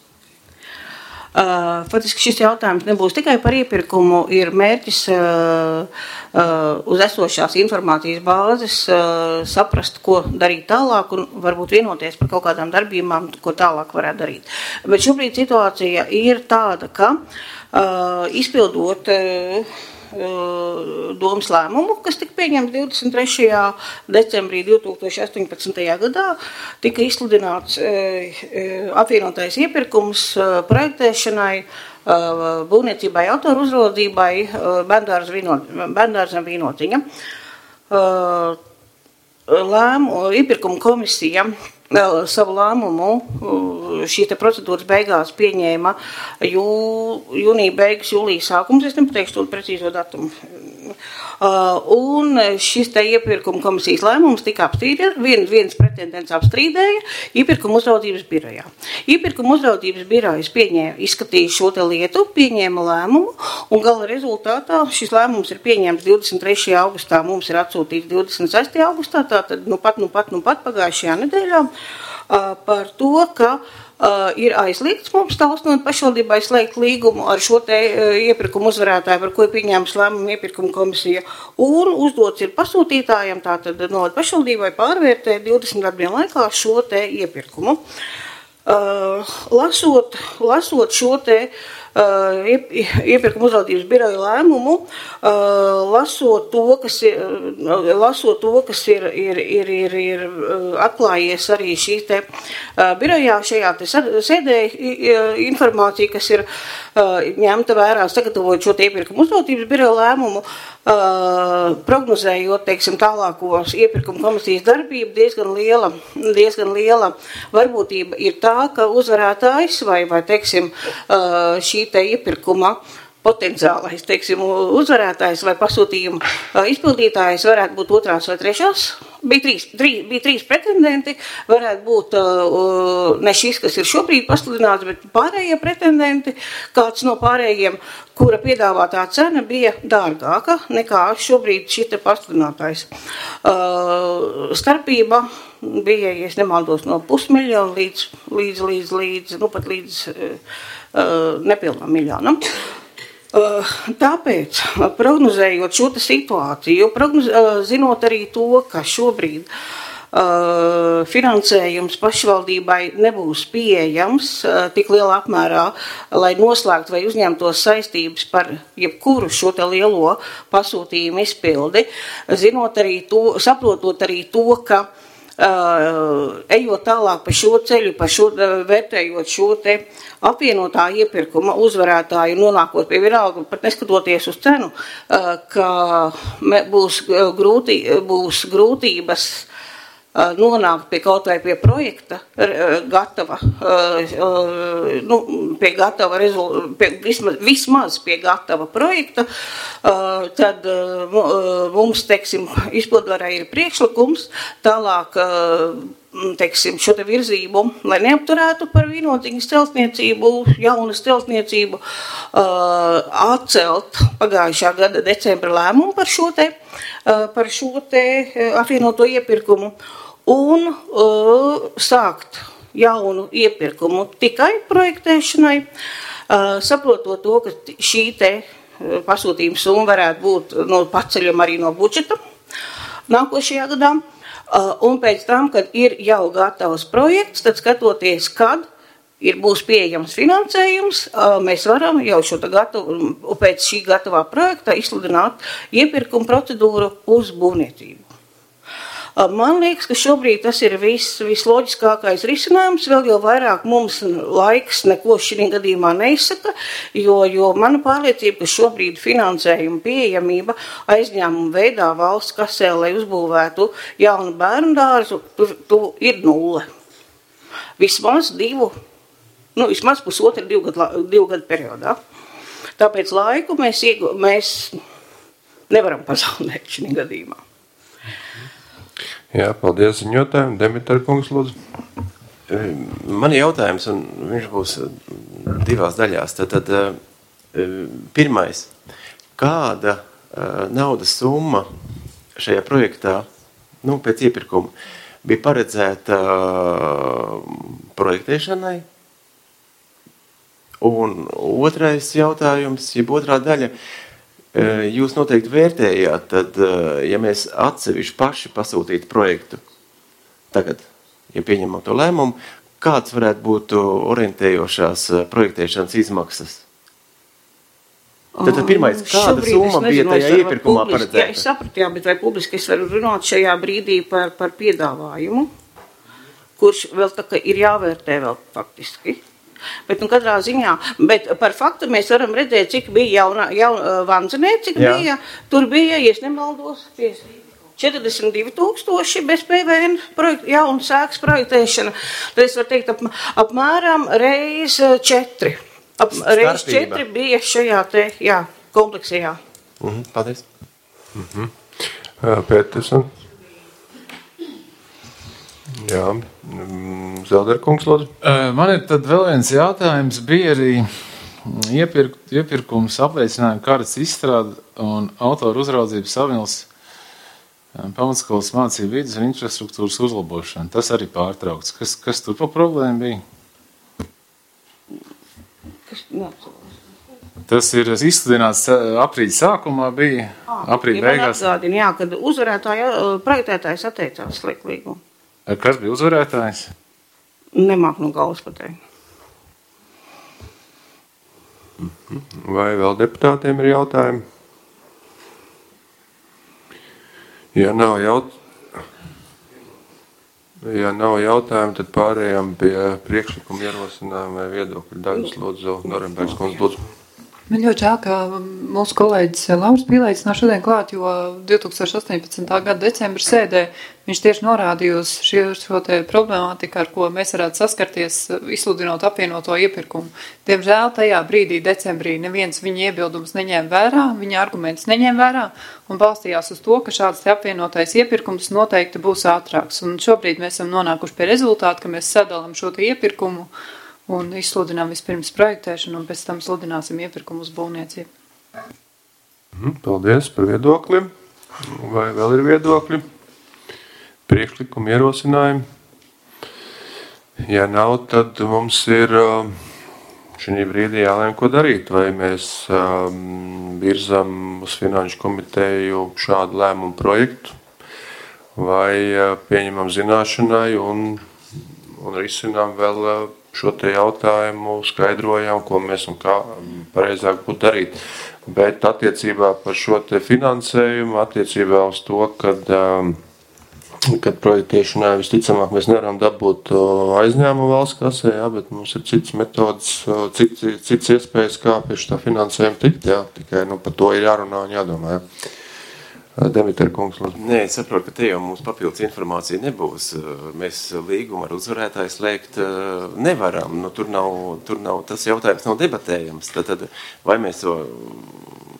Uh, faktiski šis jautājums nebūs tikai par iepirkumu, ir mērķis uh, uh, uz esošās informācijas bāzes uh, saprast, ko darīt tālāk un varbūt vienoties par kaut kādām darbībām, ko tālāk varētu darīt. Bet šobrīd situācija ir tāda, ka uh, izpildot uh, domas lēmumu, kas tika pieņemts divdesmit trešajā decembrī divi tūkstoši astoņpadsmitajā gadā, tika izsludināts apvienotais iepirkums projektēšanai, būvniecībai, autoru uzraudzībai, bērndārzam Vīnotiņa. Lēmu, iepirkuma komisija savu lēmumu šī te procedūras beigās pieņēma jū, jūnija beigas, jūlijas sākums, es nepateikšu to precīzo datumu. Un šis te iepirkuma komisijas lēmums tika apstrīdēts, viens, viens pretendents apstrīdēja iepirkuma uzraudzības birojā. Iepirkuma uzraudzības birojas pieņēma, izskatīja šo te lietu, pieņēma lēmumu, un gala rezultātā šis lēmums ir pieņemts divdesmit trešajā augustā, mums ir atsūtīts divdesmit sestajā augustā, tātad nu pat, nu pat, nu pat pagājušajā nedēļā, par to, ka uh, ir aizliegts mums Talsnoda pašvaldībai slēgt līgumu ar šo te uh, iepirkumu uzvarētāju, par ko ir pieņēmis lēmumu iepirkuma komisija, un uzdots ir pasūtītājiem, tātad Novada pašvaldībai pārvērtēt divdesmit dienu laikā šo te iepirkumu. Uh, lasot, lasot šo te uh, iepirkuma uzraudzības biroja lēmumu, uh, lasot to, kas ir, uh, lasot to, kas ir, ir, ir, ir, ir uh, atklājies arī šī te uh, birojā šajā te sēdē uh, informācija, kas ir uh, ņemta vērā, sagatavojot šo te iepirkuma uzraudzības biroja lēmumu, uh, prognozējot, teiksim, tālākos iepirkuma komisijas darbību, diezgan liela, diezgan liela varbūtība ir tā, ka uzvarētājs vai, vai teiksim, šī te iepirkuma potenciālais, teiksim, uzvarētājs vai pasūtījuma izpildītājs varētu būt otrās vai trešās. Bija trīs, trīs, bija trīs pretendenti, varētu būt ne šis, kas ir šobrīd pasludināts, bet pārējie pretendenti, kāds no pārējiem, kura piedāvātā cena bija dārgāka nekā šobrīd šī te pasludinātājs. Starpība bija, ja es nemaldos, no pusmiljona līdz, līdz, līdz, līdz, nu pat līdz uh, nepilnām miljonam. Uh, tāpēc, prognozējot šo situāciju, prognoz, uh, zinot arī to, ka šobrīd uh, finansējums pašvaldībai nebūs pieejams uh, tik lielā apmērā, lai noslēgtu vai uzņemtos saistības par jebkuru šo te lielo pasūtījumu izpildi, zinot arī to, saprotot arī to, ka Uh, ejot tālāk pa šo ceļu, pa šo, uh, vērtējot šo te apvienotā iepirkuma uzvarētāju, nonākot pie vienalga, pat neskatoties uz cenu, uh, ka me, būs, uh, grūti, būs grūtības uh, nonākt pie kaut vai pie projekta uh, gatava, uh, uh, nu, pie gatava rezultāta, pie, vismaz, vismaz pie gatava projekta, uh, tad uh, mums, teiksim, izpildvarai ir priekšlikums, tālāk uh, teiksim, šo te virzību, lai neapturētu par vienotīgas celtniecību, jaunas celtniecību, uh, atcelt pagājušā gada decembra lēmumu par šo te, uh, par šo te apvienoto iepirkumu un uh, sākt jaunu iepirkumu tikai projektēšanai, uh, saprotot to, ka šī te pasūtījuma summa varētu būt no paceļama arī no budžeta nākošajā gadā. Uh, un pēc tam, kad ir jau gatavs projekts, tad skatoties, kad ir būs pieejams finansējums, uh, mēs varam jau šo gatavu, pēc šī gatavā projekta izsludināt iepirkuma procedūru uz būvniecību. Uh, man liekas, ka šobrīd tas ir vis, visloģiskākais risinājums, vēl jau vairāk mums laiks neko šī gadījumā neizsaka, jo, jo mana pārliecība, ka šobrīd finansējuma pieejamība aizņēmuma veidā valsts kasē, lai uzbūvētu jaunu bērnu dārzu, tur, tur ir nulle. Vismaz divu, nu vismaz pusotru divu gadu, divu gadu periodā. Tāpēc laiku mēs, iegu, mēs nevaram pazaudēt šī gadījumā. Jā, paldies ziņotājiem. Demitra kungs, lūdzu. Man ir jautājums, un viņš būs divās daļās. Tad, tad pirmais, kāda naudas summa šajā projektā, nu, pēc iepirkuma, bija paredzēta projektēšanai? Un otrais jautājums, jeb otrā daļa, jūs noteikti vērtējāt, tad, ja mēs atsevišķi paši pasūtītu projektu, tagad, ja pieņemam to lēmumu, kāds varētu būt orientējošās projektēšanas izmaksas? Tad, tad pirmais, kāda Šobrīd summa bija tajā iepirkumā paredzēta? Jā, es sapratu, jā, bet vai publiski es varu runāt šajā brīdī par, par piedāvājumu, kurš vēl tā kā ir jāvērtē vēl faktiski. Bet, nu, katrā ziņā, bet par faktu mēs varam redzēt, cik bija jauna, jauna Vanzenē, cik Jā. bija, tur bija, ja es nemaldos, četrdesmit divi tūkstoši bez P V N projekt, jauna sēks projektēšana. Tad es varu teikt, ap, apmēram reiz četri. Ap, reiz četri bija šajā te, jā, kompleksajā. Mhm, paldies. Mhm. Pētersen. Jā, Zelderkungs, lūdzu. Man ir tad vēl viens jautājums. Bija arī iepirk, iepirkums apliecinājuma kārtas izstrāde un autoru uzraudzības savilns pamatskolas mācību vidas un infrastruktūras uzlabošana. Tas arī pārtraukts. Kas, kas tur pa problēma bija? Kas neatceros? Tas ir izsludināts aprīļa sākumā, bija aprīļa beigās. Atgādina, jā, kad uzvarētāja, projektētājs atteicās slēgt līgumu. Kas bija uzvarētājs? Nemāk no galvas pateikt. Vai vēl deputātiem ir jautājumi? Ja nav, jaut... ja nav jautājumu, tad pārējām pie priekšlikuma ierosinājuma vai viedokļu daļas. Lūdzu, Norenbergs kundze, lūdzu. Man ļoti žēl, ka mūsu kolēģis Lauris Pīlēcis nav šodien klāt, jo divi tūkstoši astoņpadsmitā gada decembra sēdē viņš tieši norādīja uz šo, šo te problemātiku, ar ko mēs varētu saskarties, izsludinot apvienoto iepirkumu. Diemžēl tajā brīdī decembrī neviens viņa iebildums neņēma vērā, viņa argumentus neņēma vērā un balstījās uz to, ka šāds te apvienotais iepirkums noteikti būs ātrāks. Un šobrīd mēs esam nonākuši pie rezultātu, ka mēs sadalām šo te iepirkumu un izsludinām vispirms projektēšanu, un pēc tam sludināsim iepirkumu uz būvniecību. Paldies par viedokļiem. Vai vēl ir viedokļi? Priekšlikumi, ierosinājumi? Ja nav, tad mums ir šī brīdī jālēm, ko darīt. Vai mēs um, virzam uz Finanšu komiteju šādu lēmumu projektu, vai uh, pieņemam zināšanai un, un risinām vēl uh, šo te jautājumu, skaidrojam, ko mēs un kā pareizāk būtu darīt. Bet attiecībā par šo te finansējumu, attiecībā uz to, kad, kad projektēšanā visticamāk mēs nevaram dabūt aizņēmumu valsts kasē, jā, bet mums ir cits metodas, cits, cits iespējas, kā pie šā finansējuma tikt, jā, tikai nu, par to ir jārunā un jādomā, jā. Demitra kungs, lūdzu. Nē, es saprotu, ka te jau mums papildus informācija nebūs. Mēs līgumu ar uzvarētāju slēgt nevaram. Nu, tur nav, tur nav, tas jautājums nav debatējams. Tad, tad vai mēs to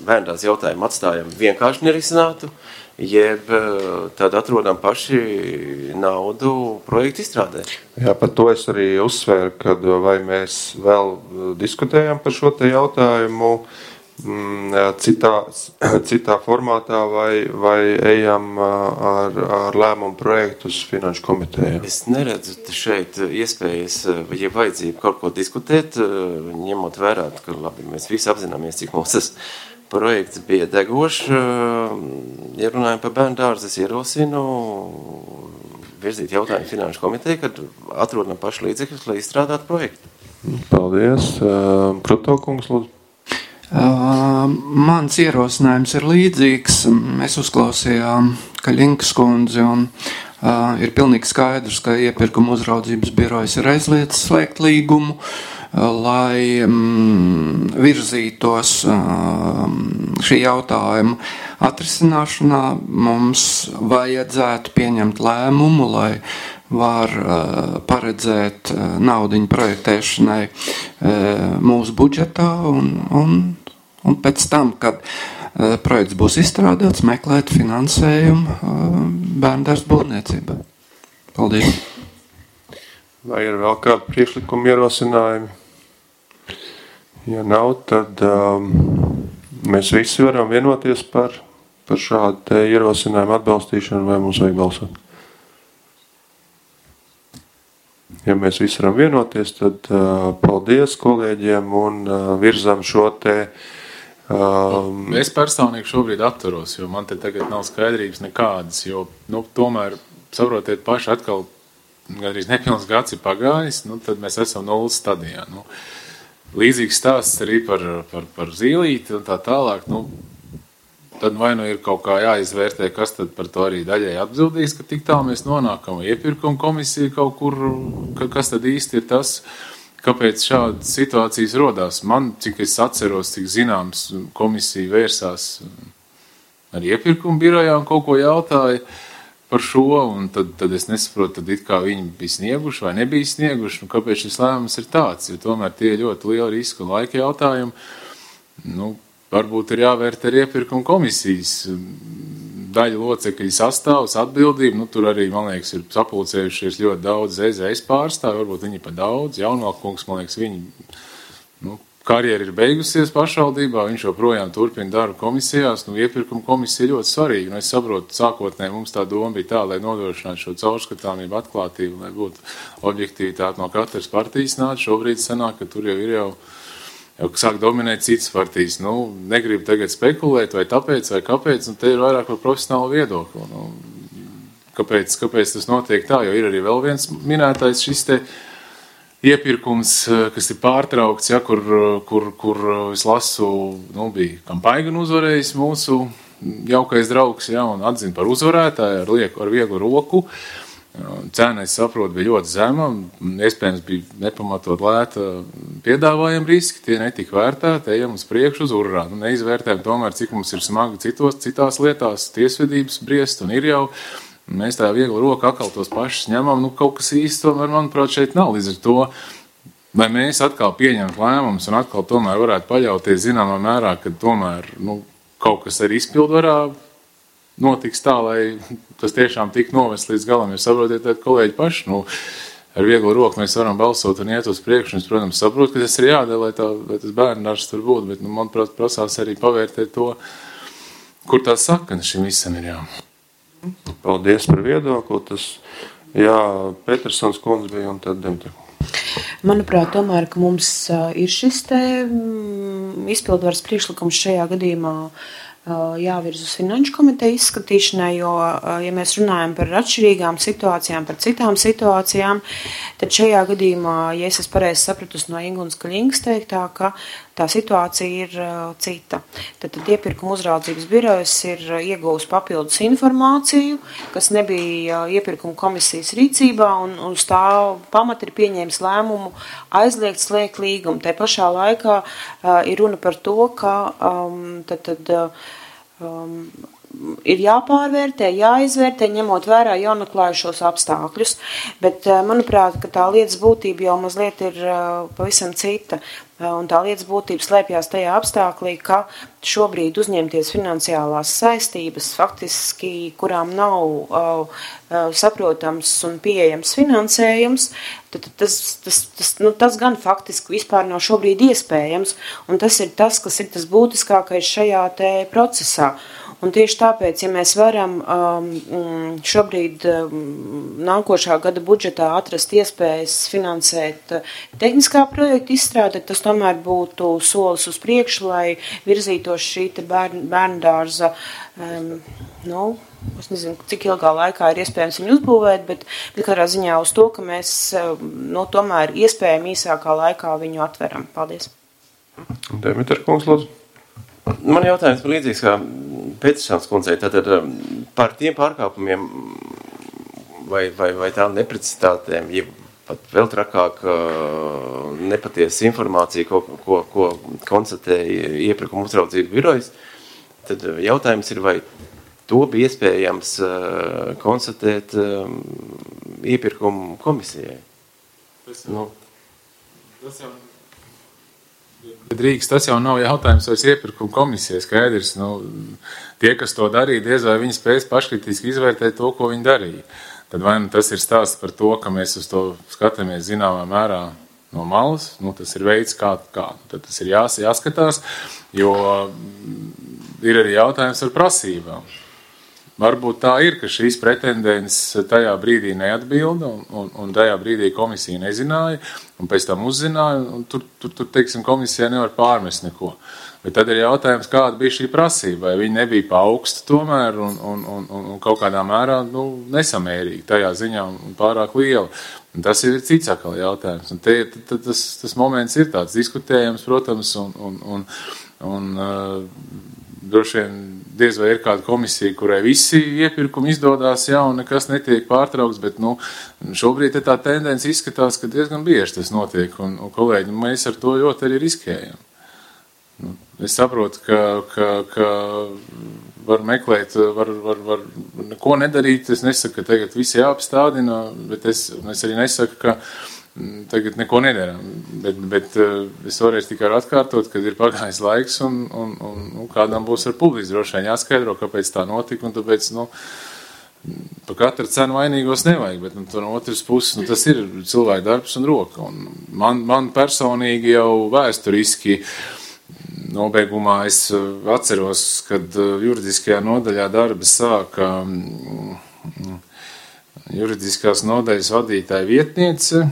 bērndās jautājumu atstājam vienkārši nerisinātu, jeb tad atrodam paši naudu projektu izstrādē. Jā, par to es arī uzsvēru, kad vai mēs vēl diskutējam par šo te jautājumu citā, citā formātā vai, vai ejam ar, ar lēmumu projektu uz finanšu komiteju. Es neredzu šeit iespējas, ja vajadzību kaut ko diskutēt, ņemot vērā, ka labi, mēs visi apzināmies, cik mums tas projekts bija degošs. Ja runājam par bērnu dārzu, es ierosinu virzīt jautājumu finanšu komiteju, kad atrodam pašu līdzekļus, lai izstrādātu projektu. Paldies. Protokungs, lūdzu. Uh, mans ierosinājums ir līdzīgs. Mēs uzklausījām Kaļinkas kundzi un uh, ir pilnīgi skaidrs, ka iepirkuma uzraudzības birojas ir aizliedzis slēgt līgumu, uh, lai um, virzītos uh, šī jautājuma atrisināšanā. Mums vajadzētu pieņemt lēmumu, lai var uh, paredzēt uh, naudiņu projektēšanai uh, mūsu budžetā un, un Un pēc tam, kad uh, projekts būs izstrādāts, meklēt finansējumu uh, bērndārs būvniecībai. Paldies. Vai ir vēl kādi priekšlikumi ierosinājumi? Ja nav, tad um, mēs visi varam vienoties par, par šādu te ierosinājumu atbalstīšanu, vai mums vajag balsot? Ja mēs visi varam vienoties, tad uh, paldies kolēģiem un uh, virzam šo te Um, es personīgi šobrīd atturos, jo man te tagad nav skaidrības nekādas, jo, nu, tomēr, saprotiet paši, atkal gandrīz nepilns gads ir pagājis, nu, tad mēs esam nulles stadijā. Nu, līdzīgs stāsts arī par, par, par zīlīti un tā tālāk, nu, tad vai nu ir kaut kā jāizvērtē, kas tad par to arī daļai atbildīs, ka tik tā mēs nonākam, iepirkuma komisija kaut kur, kas tad īsti ir tas, kāpēc šādas situācijas rodās. Man, cik es atceros, cik zināms, komisija vērsās ar iepirkumu birojā un kaut ko jautāja par šo, un tad, tad es nesaprotu, tad it kā viņi bija snieguši vai nebija snieguši, un kāpēc šis lēmums ir tāds, jo tomēr tie ļoti liela riska un laika jautājumi. Nu, varbūt ir jāvērt ar iepirkumu komisijas daļa locekļu sastāvs, atbildība, nu tur arī, man liekas, ir sapulcējušies ļoti daudz Z Z S pārstāvi, varbūt viņi pa daudz, Jaunvalkungs, man liekas, viņi, nu, karjera ir beigusies pašvaldībā, viņš joprojām turpina darbu komisijās, nu, iepirkuma komisija ļoti svarīga, nu, es saprotu, sākotnē mums tā doma bija tā, lai nodrošinātu šo caurskatāmību, atklātību, lai būtu objektivitāte no katras partijas nāc, šobrīd sanāk, ka tur jau ir jau jau sāk dominēt citas partijas. Nu, negribu tagad spekulēt, vai tāpēc, vai kāpēc, un te ir vairāk par profesionālu viedokli. Nu, kāpēc, kāpēc tas notiek tā, jo ir arī vēl viens minētais šis te iepirkums, kas ir pārtraukts, ja, kur, kur, kur es lasu, nu, bija Kampaigan uzvarējis mūsu jaukais draugs, ja, un atzina par uzvarētāju ar, lieku, ar vieglu roku. Cena, es saprotu, bija ļoti zema, iespējams bija nepamatot lēta piedāvājuma riski, tie netika vērtēti, ejam uz priekšu uz urrā. Nu, neizvērtējam tomēr, cik mums ir smagi citos, citās lietās, tiesvedības briest, un ir jau, mēs tā viegli roku akal tos pašus ņemam, nu kaut kas īsti tomēr, manuprāt, šeit nav līdz ar to, lai mēs atkal pieņemt lēmumus un atkal tomēr varētu paļauties zināmā mērā, ka tomēr, nu, kaut kas arī izpildvarā notiks tā, lai tas tiešām tik novest līdz galam, jo saprotiet, tad kolēģi paši, nu, ar vieglu roku mēs varam balsot un iet uz priekšu, un es, protams, saprotu, ka tas ir jādara, lai, tā, lai tas bērndārs tur būtu, bet, nu, manuprāt, prasās arī pavērtēt to, kur tā sakana šim visam ir jā. Paldies par viedokli, tas, jā, Petersons kundze bija un tad Demtra. Manuprāt, tomēr, ka mums ir šis te izpildvaras priekšlikums šajā gadījumā jāvirz uz finanšu komiteju izskatīšanai, jo, ja mēs runājam par atšķirīgām situācijām, par citām situācijām, tad šajā gadījumā, ja es esmu pareizi sapratusi no Ingunas Kaļinkas teiktā, ka tā situācija ir cita. Tad, tad iepirkuma uzraudzības birojas ir iegūs papildus informāciju, kas nebija iepirkuma komisijas rīcībā, un uz tā pamata ir pieņēmis lēmumu aizliegt slēgt līgumu. Te pašā laikā uh, ir runa par to, ka um, tad, tad, um, ir jāpārvērtē, jāizvērtē, ņemot vērā jaunaklājušos apstākļus, bet, manuprāt, ka tā lietas būtība jau mazliet ir pavisam cita. Un tā lietas būtība slēpjās tajā apstāklī, ka šobrīd uzņemties finansiālās saistības, faktiski, kurām nav uh, saprotams un pieejams finansējums, tad tas, tas, tas, nu, tas gan faktiski vispār nav šobrīd iespējams, un tas ir tas, kas ir tas būtiskākais šajā te procesā. Un tieši tāpēc, ja mēs varam um, šobrīd um, nākošā gada budžetā atrast iespējas finansēt uh, tehniskā projekta izstrādi, tas tomēr būtu solis uz priekšu, lai virzītos šī te bērn, bērndārza, um, nu, es nezinu, cik ilgā laikā ir iespējams viņu uzbūvēt, bet, bet katrā ziņā uz to, ka mēs um, no tomēr iespējami īsākā laikā viņu atveram. Paldies. Demitra kungs, lūdzu. Man jautājums par līdzīgs kā Petršāns kundzei, tātad par tiem pārkāpumiem vai, vai, vai tām neprecizitātēm, ja pat vēl trakāk nepatiesa informācija, ko, ko, ko konstatēja iepirkuma uzraudzību birojas, tad jautājums ir, vai to bija iespējams konstatēt iepirkumu komisijai? Tas, nu. tas jau... Drīkst, tas jau nav jautājums vairs iepirkuma komisijai, skaidrs. Nu, tie, kas to darīja, diez vai viņi spēs paškritiski izvērtēt to, ko viņi darīja. Tad vai nu tas ir stāsts par to, ka mēs uz to skatāmies zināmā mērā no malas, nu, tas ir veids, kā, kā. Tad tas ir jās, jāskatās, jo ir arī jautājums par prasībām. Varbūt tā ir, ka šīs pretendents tajā brīdī neatbilda, un, un, un tajā brīdī komisija nezināja, un pēc tam uzzināja, un tur, tur, tur teiksim, komisijā nevar pārmest neko. Bet tad ir jautājums, kāda bija šī prasība, vai viņi nebija pa augstu tomēr, un, un, un, un kaut kādā mērā, nu, nesamērīgi tajā ziņā un pārāk liela. Un tas ir cits atkal jautājums. Un te, t, tas, tas moments ir tāds diskutējams, protams, un, un, un, un uh, droši vien diez vai ir kāda komisija, kurai visi iepirkumi izdodās, jā, un nekas netiek pārtraukts, bet, nu, šobrīd tā tendence izskatās, ka diezgan bieži tas notiek, un, un kolēģi, mēs ar to ļoti arī riskējam. Nu, es saprotu, ka, ka, ka var meklēt, var, var, var neko nedarīt, es nesaku, ka tagad visi jāapstādina, bet es, es arī nesaku, ka tagad neko nedaram, bet, bet es varēšu tikai atkārtot, kad ir pagājis laiks un, un, un, un kādam būs ar publiski droši vien jāskaidro, kāpēc tā notika, un tāpēc, nu, pa katru cenu vainīgos nevajag, bet nu, no otras puses, nu, tas ir cilvēku darbs un roka, un man, man personīgi jau vēsturiski nobeigumā es atceros, kad juridiskajā nodaļā darba sāka juridiskās nodaļas vadītāja vietniece.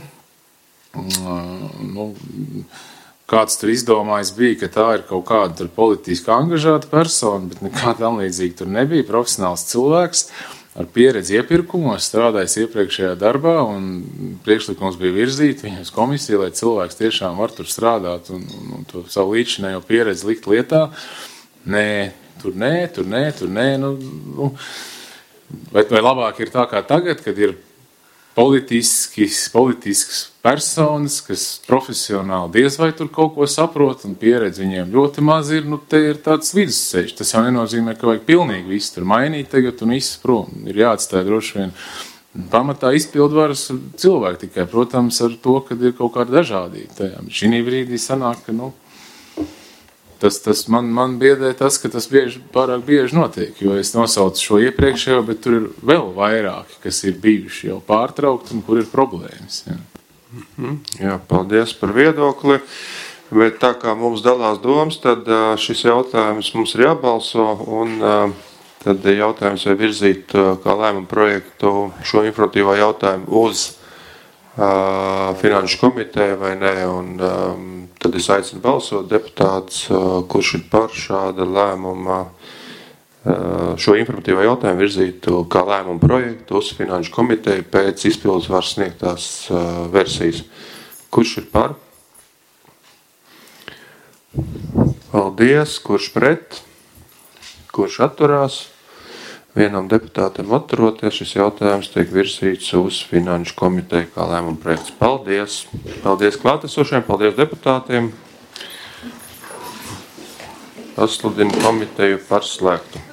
Nu, kāds tur izdomājis bija, ka tā ir kaut kāda tur politiski angažēta persona, bet nekā tam līdzīgi tur nebija. Profesionāls cilvēks ar pieredzi iepirkumos, strādājis iepriekšējā darbā, un priekšlikums bija virzīt viņu uz komisiju, lai cilvēks tiešām var tur strādāt un, un, un to savu līdzinējo pieredzi likt lietā. Nē, tur nē, tur nē, tur nē. Nu, nu, vai, vai labāk ir tā kā tagad, kad ir politisks, politisks personas, kas profesionāli diez vai tur kaut ko saprot, un pieredze viņiem ļoti maz ir, nu te ir tāds vidusceļš. Tas jau nenozīmē, ka vajag pilnīgi visu tur mainīt tagad un viss prom. Ir jāatstāj droši vien pamatā izpildvaras cilvēki tikai, protams, ar to, kad ir kaut kāda dažādība. Šī brīdī sanāk, ka, nu, Tas, tas man, man biedē tas, ka tas bieži, pārāk bieži notiek, jo es nosaucu šo iepriekšējo, bet tur ir vēl vairāki, kas ir bijuši jau pārtraukti un kur ir problēmas. Jā, mm-hmm. jā paldies par viedokli, bet tā kā mums dalās domas, tad šis jautājums mums ir jābalso, un tad jautājums vai virzīt kā lēmumu projektu šo informatīvo jautājumu uz uh, finanšu komiteju vai nē, un um, tad es aicinu balsot deputāts, kurš ir par šāda lēmuma, šo informatīvo jautājumu virzītu kā lēmumu projektu uz finanšu komiteju pēc izpildus varas sniegtās versijas. Kurš ir par? Paldies. Kurš pret? Kurš atturās? Vienam deputātam atturoties, šis jautājums tiek virzīts uz finanšu komiteju kā lēmuma projekts. Paldies! Paldies klātesošiem, paldies deputātiem! Pasludinu komiteju par slēgtu.